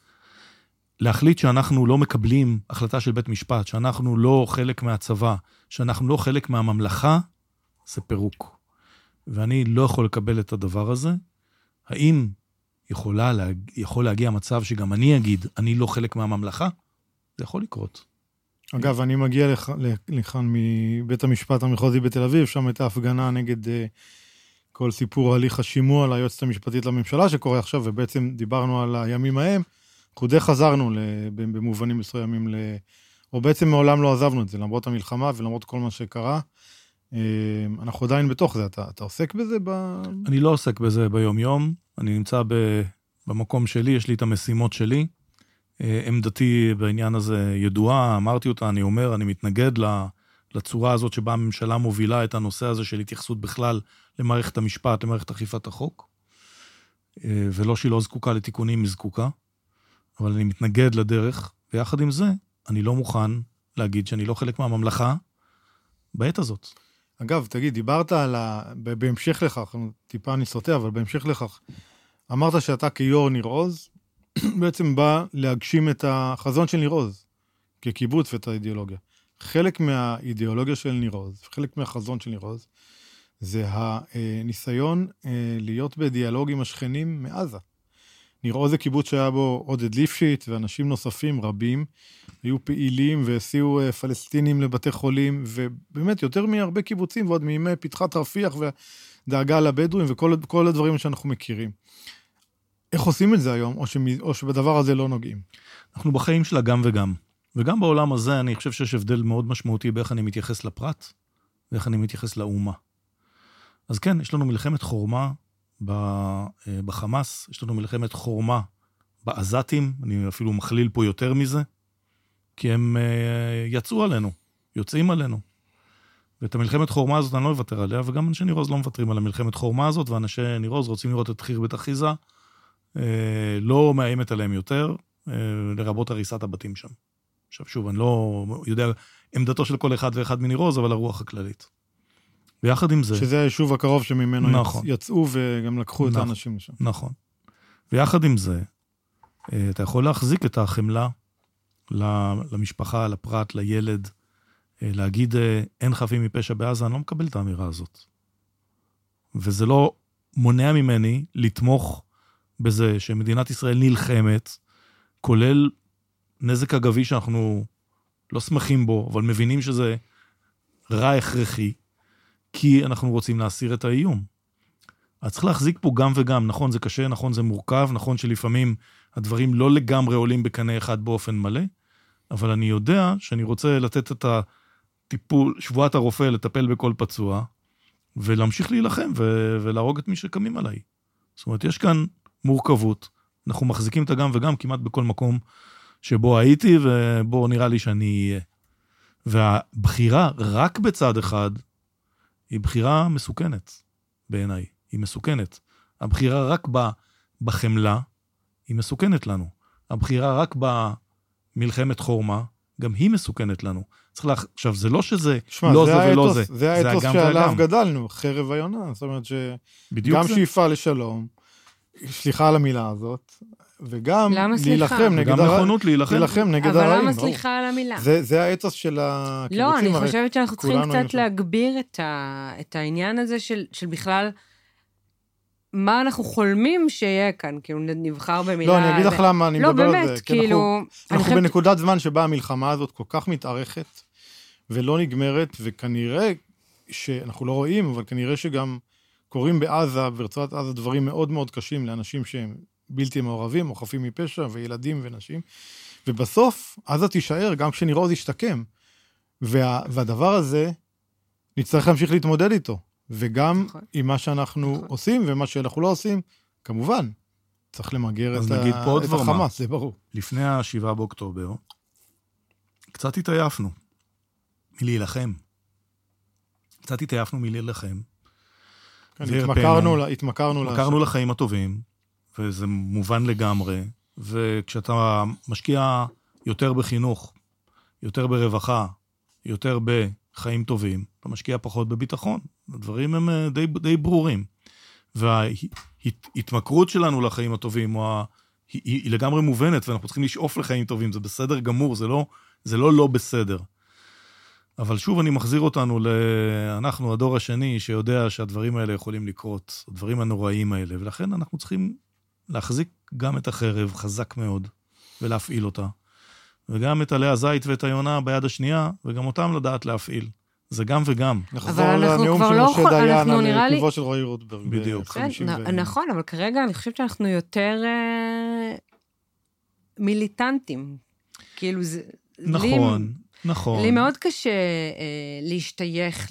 להחליט שאנחנו לא מקבלים החלטה של בית משפט, שאנחנו לא חלק מהצבא, שאנחנו לא חלק מהממלכה, זה פירוק. ואני לא יכול לקבל את הדבר הזה. האם יכולה, יכול להגיע מצב שגם אני אגיד, אני לא חלק מהממלכה? זה יכול לקרות. אגב, אני מגיע לכאן מבית המשפט המחוזי בתל אביב, שם הייתה הפגנה נגד כל סיפור הליך השימוע ליועצת המשפטית לממשלה שקורה עכשיו, ובעצם דיברנו על הימים ההם, אנחנו די חזרנו במובנים מסוימים, או בעצם מעולם לא עזבנו את זה, למרות המלחמה ולמרות כל מה שקרה. אנחנו עדיין בתוך זה, אתה, אתה עוסק בזה? ב... אני לא עוסק בזה ביום יום, אני נמצא ב, במקום שלי, יש לי את המשימות שלי, עמדתי בעניין הזה ידועה, אמרתי אותה, אני אומר, אני מתנגד לצורה הזאת שבה הממשלה מובילה את הנושא הזה של התייחסות בכלל למערכת המשפט, למערכת אכיפת החוק, ולא שהיא לא זקוקה לתיקונים, היא זקוקה, אבל אני מתנגד לדרך, ויחד עם זה, אני לא מוכן להגיד שאני לא חלק מהממלכה בעת הזאת. אגב, תגיד, דיברת על ה... בהמשך לכך, טיפה אני סוטה, אבל בהמשך לכך, אמרת שאתה כיו"ר ניר עוז, בעצם בא להגשים את החזון של ניר עוז, כקיבוץ ואת האידיאולוגיה. חלק מהאידיאולוגיה של ניר עוז, חלק מהחזון של ניר עוז, זה הניסיון להיות בדיאלוג עם השכנים מעזה. ניר עוז זה קיבוץ שהיה בו עודד ליפשיץ ואנשים נוספים רבים, היו פעילים והסיעו פלסטינים לבתי חולים, ובאמת יותר מהרבה קיבוצים, ועוד מימי פתחת רפיח ודאגה לבדואים וכל כל הדברים שאנחנו מכירים. איך עושים את זה היום, או, שמ, או שבדבר הזה לא נוגעים? אנחנו בחיים שלה גם וגם. וגם בעולם הזה אני חושב שיש הבדל מאוד משמעותי באיך אני מתייחס לפרט, ואיך אני מתייחס לאומה. אז כן, יש לנו מלחמת חורמה בחמאס, יש לנו מלחמת חורמה בעזתים, אני אפילו מכליל פה יותר מזה, כי הם יצאו עלינו, יוצאים עלינו. ואת המלחמת חורמה הזאת אני לא אוותר עליה, וגם אנשי ניר עוז לא מוותרים על המלחמת חורמה הזאת, ואנשי ניר עוז רוצים לראות את חרבת אחיזה, לא מאיימת עליהם יותר, לרבות הריסת הבתים שם. עכשיו שוב, אני לא יודע עמדתו של כל אחד ואחד מניר עוז, אבל הרוח הכללית. ויחד עם זה... שזה היישוב הקרוב שממנו נכון. יצאו וגם לקחו נכון, את האנשים שם. נכון. ויחד עם זה, אתה יכול להחזיק את החמלה למשפחה, לפרט, לילד, להגיד אין חפים מפשע בעזה, אני לא מקבל את האמירה הזאת. וזה לא מונע ממני לתמוך בזה שמדינת ישראל נלחמת, כולל נזק אגבי שאנחנו לא שמחים בו, אבל מבינים שזה רע הכרחי, כי אנחנו רוצים להסיר את האיום. אז צריך להחזיק פה גם וגם, נכון, זה קשה, נכון, זה מורכב, נכון שלפעמים הדברים לא לגמרי עולים בקנה אחד באופן מלא, אבל אני יודע שאני רוצה לתת את הטיפול, שבועת הרופא, לטפל בכל פצוע, ולהמשיך להילחם ו- ולהרוג את מי שקמים עליי. זאת אומרת, יש כאן מורכבות, אנחנו מחזיקים את הגם וגם כמעט בכל מקום שבו הייתי, ובו נראה לי שאני אהיה. והבחירה רק בצד אחד, היא בחירה מסוכנת בעיניי, היא מסוכנת. הבחירה רק בחמלה, היא מסוכנת לנו. הבחירה רק במלחמת חורמה, גם היא מסוכנת לנו. צריך לה... עכשיו, זה לא שזה, שמה, לא זה, זה האתוס, ולא זה. זה האתוס שעליו גדלנו, חרב היונה. זאת אומרת שגם שאיפה לשלום, סליחה על המילה הזאת, וגם להילחם נגד וגם נכונות להילחם. נגד אבל הרעים. למה סליחה על המילה? זה, זה האתוס של הקיבוצים. לא, אני חושבת שאנחנו צריכים קצת להגביר את, ה, את העניין הזה של, של בכלל, מה אנחנו חולמים שיהיה כאן, כאילו נבחר במילה... לא, אני אגיד לך למה, אני מדבר על זה. לא, באמת, כאילו... אנחנו בנקודת זמן שבה המלחמה הזאת כל כך מתארכת, ולא נגמרת, וכנראה שאנחנו לא רואים, אבל כנראה שגם קוראים בעזה, ברצועת עזה, דברים מאוד מאוד קשים לאנשים שהם בלתי מעורבים, או חפים מפשע, וילדים ונשים, ובסוף עזה תישאר גם כשנראה עוד ישתקם, וה, והדבר הזה נצטרך להמשיך להתמודד איתו, וגם נכון. עם מה שאנחנו נכון. עושים, ומה שאנחנו לא עושים, כמובן, צריך למגר את, ה... את החמאס, זה ברור. לפני השבעה באוקטובר, קצת התעייפנו מלהילחם. קצת התעייפנו מלהילחם. כן, התמכרנו, התמכרנו, התמכרנו לחיים הטובים, וזה מובן לגמרי, וכשאתה משקיע יותר בחינוך, יותר ברווחה, יותר בחיים טובים, אתה משקיע פחות בביטחון. הדברים הם די, די ברורים. וההתמכרות שלנו לחיים הטובים, היא, היא, היא לגמרי מובנת, ואנחנו צריכים לשאוף לחיים טובים, זה בסדר גמור, זה לא, זה לא לא בסדר. אבל שוב אני מחזיר אותנו לאנחנו, הדור השני, שיודע שהדברים האלה יכולים לקרות, הדברים הנוראים האלה, ולכן אנחנו צריכים להחזיק גם את החרב חזק מאוד, ולהפעיל אותה, וגם את עלי הזית ואת היונה ביד השנייה, וגם אותם לדעת להפעיל. זה גם וגם. נחזור לנאום של משה דיין על כתבו של רועי רוטברג. בדיוק. נכון, אבל כרגע אני חושבת שאנחנו יותר מיליטנטים. כאילו זה... נכון, נכון. לי מאוד קשה להשתייך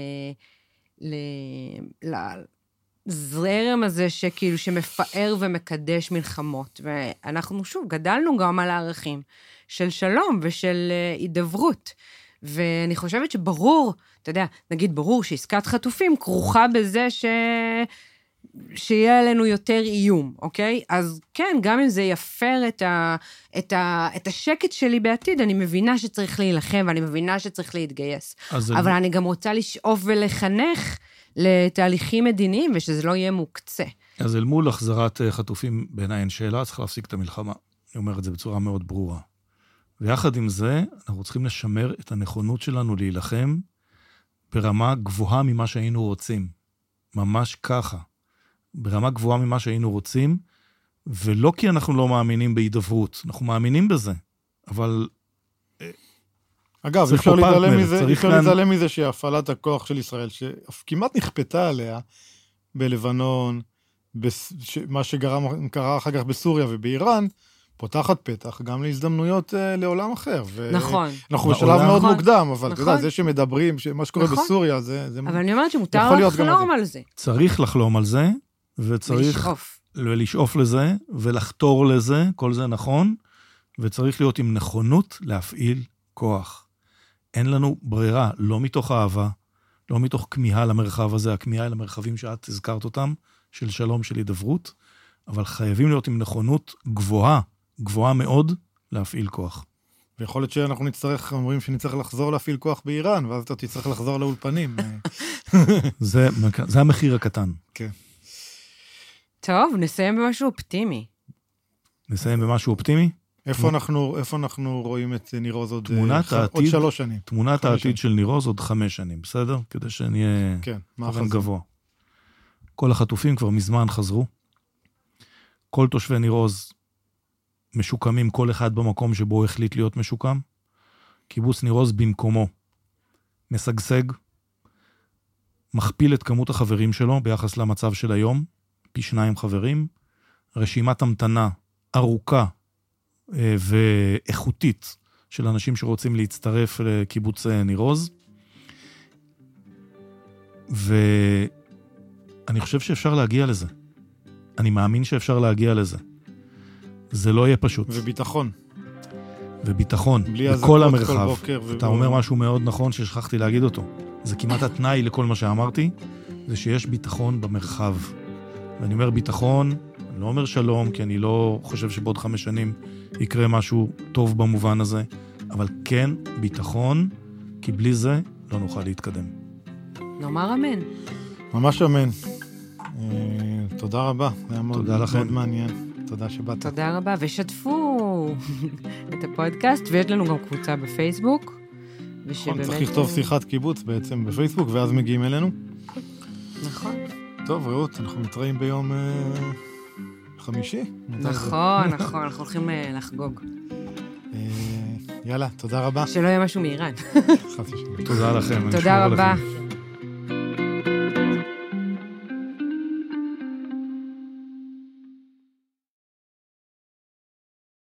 לזרם הזה שכאילו שמפאר ומקדש מלחמות. ואנחנו שוב גדלנו גם על הערכים של שלום ושל הידברות. ואני חושבת שברור, אתה יודע, נגיד ברור שעסקת חטופים כרוכה בזה ש... שיהיה עלינו יותר איום, אוקיי? אז כן, גם אם זה יפר את, ה... את, ה... את השקט שלי בעתיד, אני מבינה שצריך להילחם, ואני מבינה שצריך להתגייס. אבל זה... אני גם רוצה לשאוף ולחנך לתהליכים מדיניים, ושזה לא יהיה מוקצה. אז אל מול החזרת חטופים בעיניי אין שאלה, צריך להפסיק את המלחמה. אני אומר את זה בצורה מאוד ברורה. ויחד עם זה, אנחנו צריכים לשמר את הנכונות שלנו להילחם ברמה גבוהה ממה שהיינו רוצים. ממש ככה. ברמה גבוהה ממה שהיינו רוצים, ולא כי אנחנו לא מאמינים בהידברות. אנחנו מאמינים בזה, אבל... אגב, אפשר להתעלם מזה, אפשר להתעלם מזה שהפעלת הכוח של ישראל, שכמעט נכפתה עליה בלבנון, מה שקרה אחר כך בסוריה ובאיראן, פותחת פתח גם להזדמנויות uh, לעולם אחר. נכון. אנחנו בשלב מאוד נכון. מוקדם, אבל נכון. אתה יודע, זה שמדברים, מה שקורה נכון. בסוריה, זה... זה אבל אני אומרת שמותר לחלום על זה. צריך לחלום על זה, וצריך... ולשאוף. ולשאוף לזה, ולחתור לזה, כל זה נכון, וצריך להיות עם נכונות להפעיל כוח. אין לנו ברירה, לא מתוך אהבה, לא מתוך כמיהה למרחב הזה, הכמיהה למרחבים שאת הזכרת אותם, של שלום, של הידברות, אבל חייבים להיות עם נכונות גבוהה, גבוהה מאוד, להפעיל כוח. ויכול להיות שאנחנו נצטרך, אומרים שנצטרך לחזור להפעיל כוח באיראן, ואז אתה תצטרך לחזור לאולפנים. זה, זה המחיר הקטן. כן. טוב, נסיים במשהו אופטימי. נסיים במשהו אופטימי? איפה אנחנו, איפה אנחנו רואים את ניר עוז עוד, העתיד, עוד שלוש שנים? תמונת העתיד שנים. של ניר עוז עוד חמש שנים, בסדר? כדי שנהיה כן, אבן גבוה. כל החטופים כבר מזמן חזרו. כל תושבי ניר עוז משוקמים, כל אחד במקום שבו החליט להיות משוקם. קיבוץ ניר עוז במקומו משגשג, מכפיל את כמות החברים שלו ביחס למצב של היום, פי שניים חברים, רשימת המתנה ארוכה ואיכותית של אנשים שרוצים להצטרף לקיבוץ ניר עוז, ואני חושב שאפשר להגיע לזה. אני מאמין שאפשר להגיע לזה. זה לא יהיה פשוט. וביטחון. וביטחון, בכל המרחב. אתה אומר משהו מאוד נכון ששכחתי להגיד אותו. זה כמעט התנאי לכל מה שאמרתי, זה שיש ביטחון במרחב. ואני אומר ביטחון, אני לא אומר שלום, כי אני לא חושב שבעוד חמש שנים יקרה משהו טוב במובן הזה, אבל כן ביטחון, כי בלי זה לא נוכל להתקדם. נאמר אמן. ממש אמן. תודה רבה. תודה לכם. מאוד מעניין. תודה שבאת. תודה רבה, ושתפו את הפודקאסט, ויש לנו גם קבוצה בפייסבוק. נכון, צריך לכתוב שיחת קיבוץ בעצם בפייסבוק, ואז מגיעים אלינו. נכון. טוב, רעות, אנחנו מתראים ביום אה, חמישי. נכון, נכון, אנחנו הולכים אה, לחגוג. אה, יאללה, תודה רבה. שלא יהיה משהו מאיראן. תודה לכם. תודה רבה.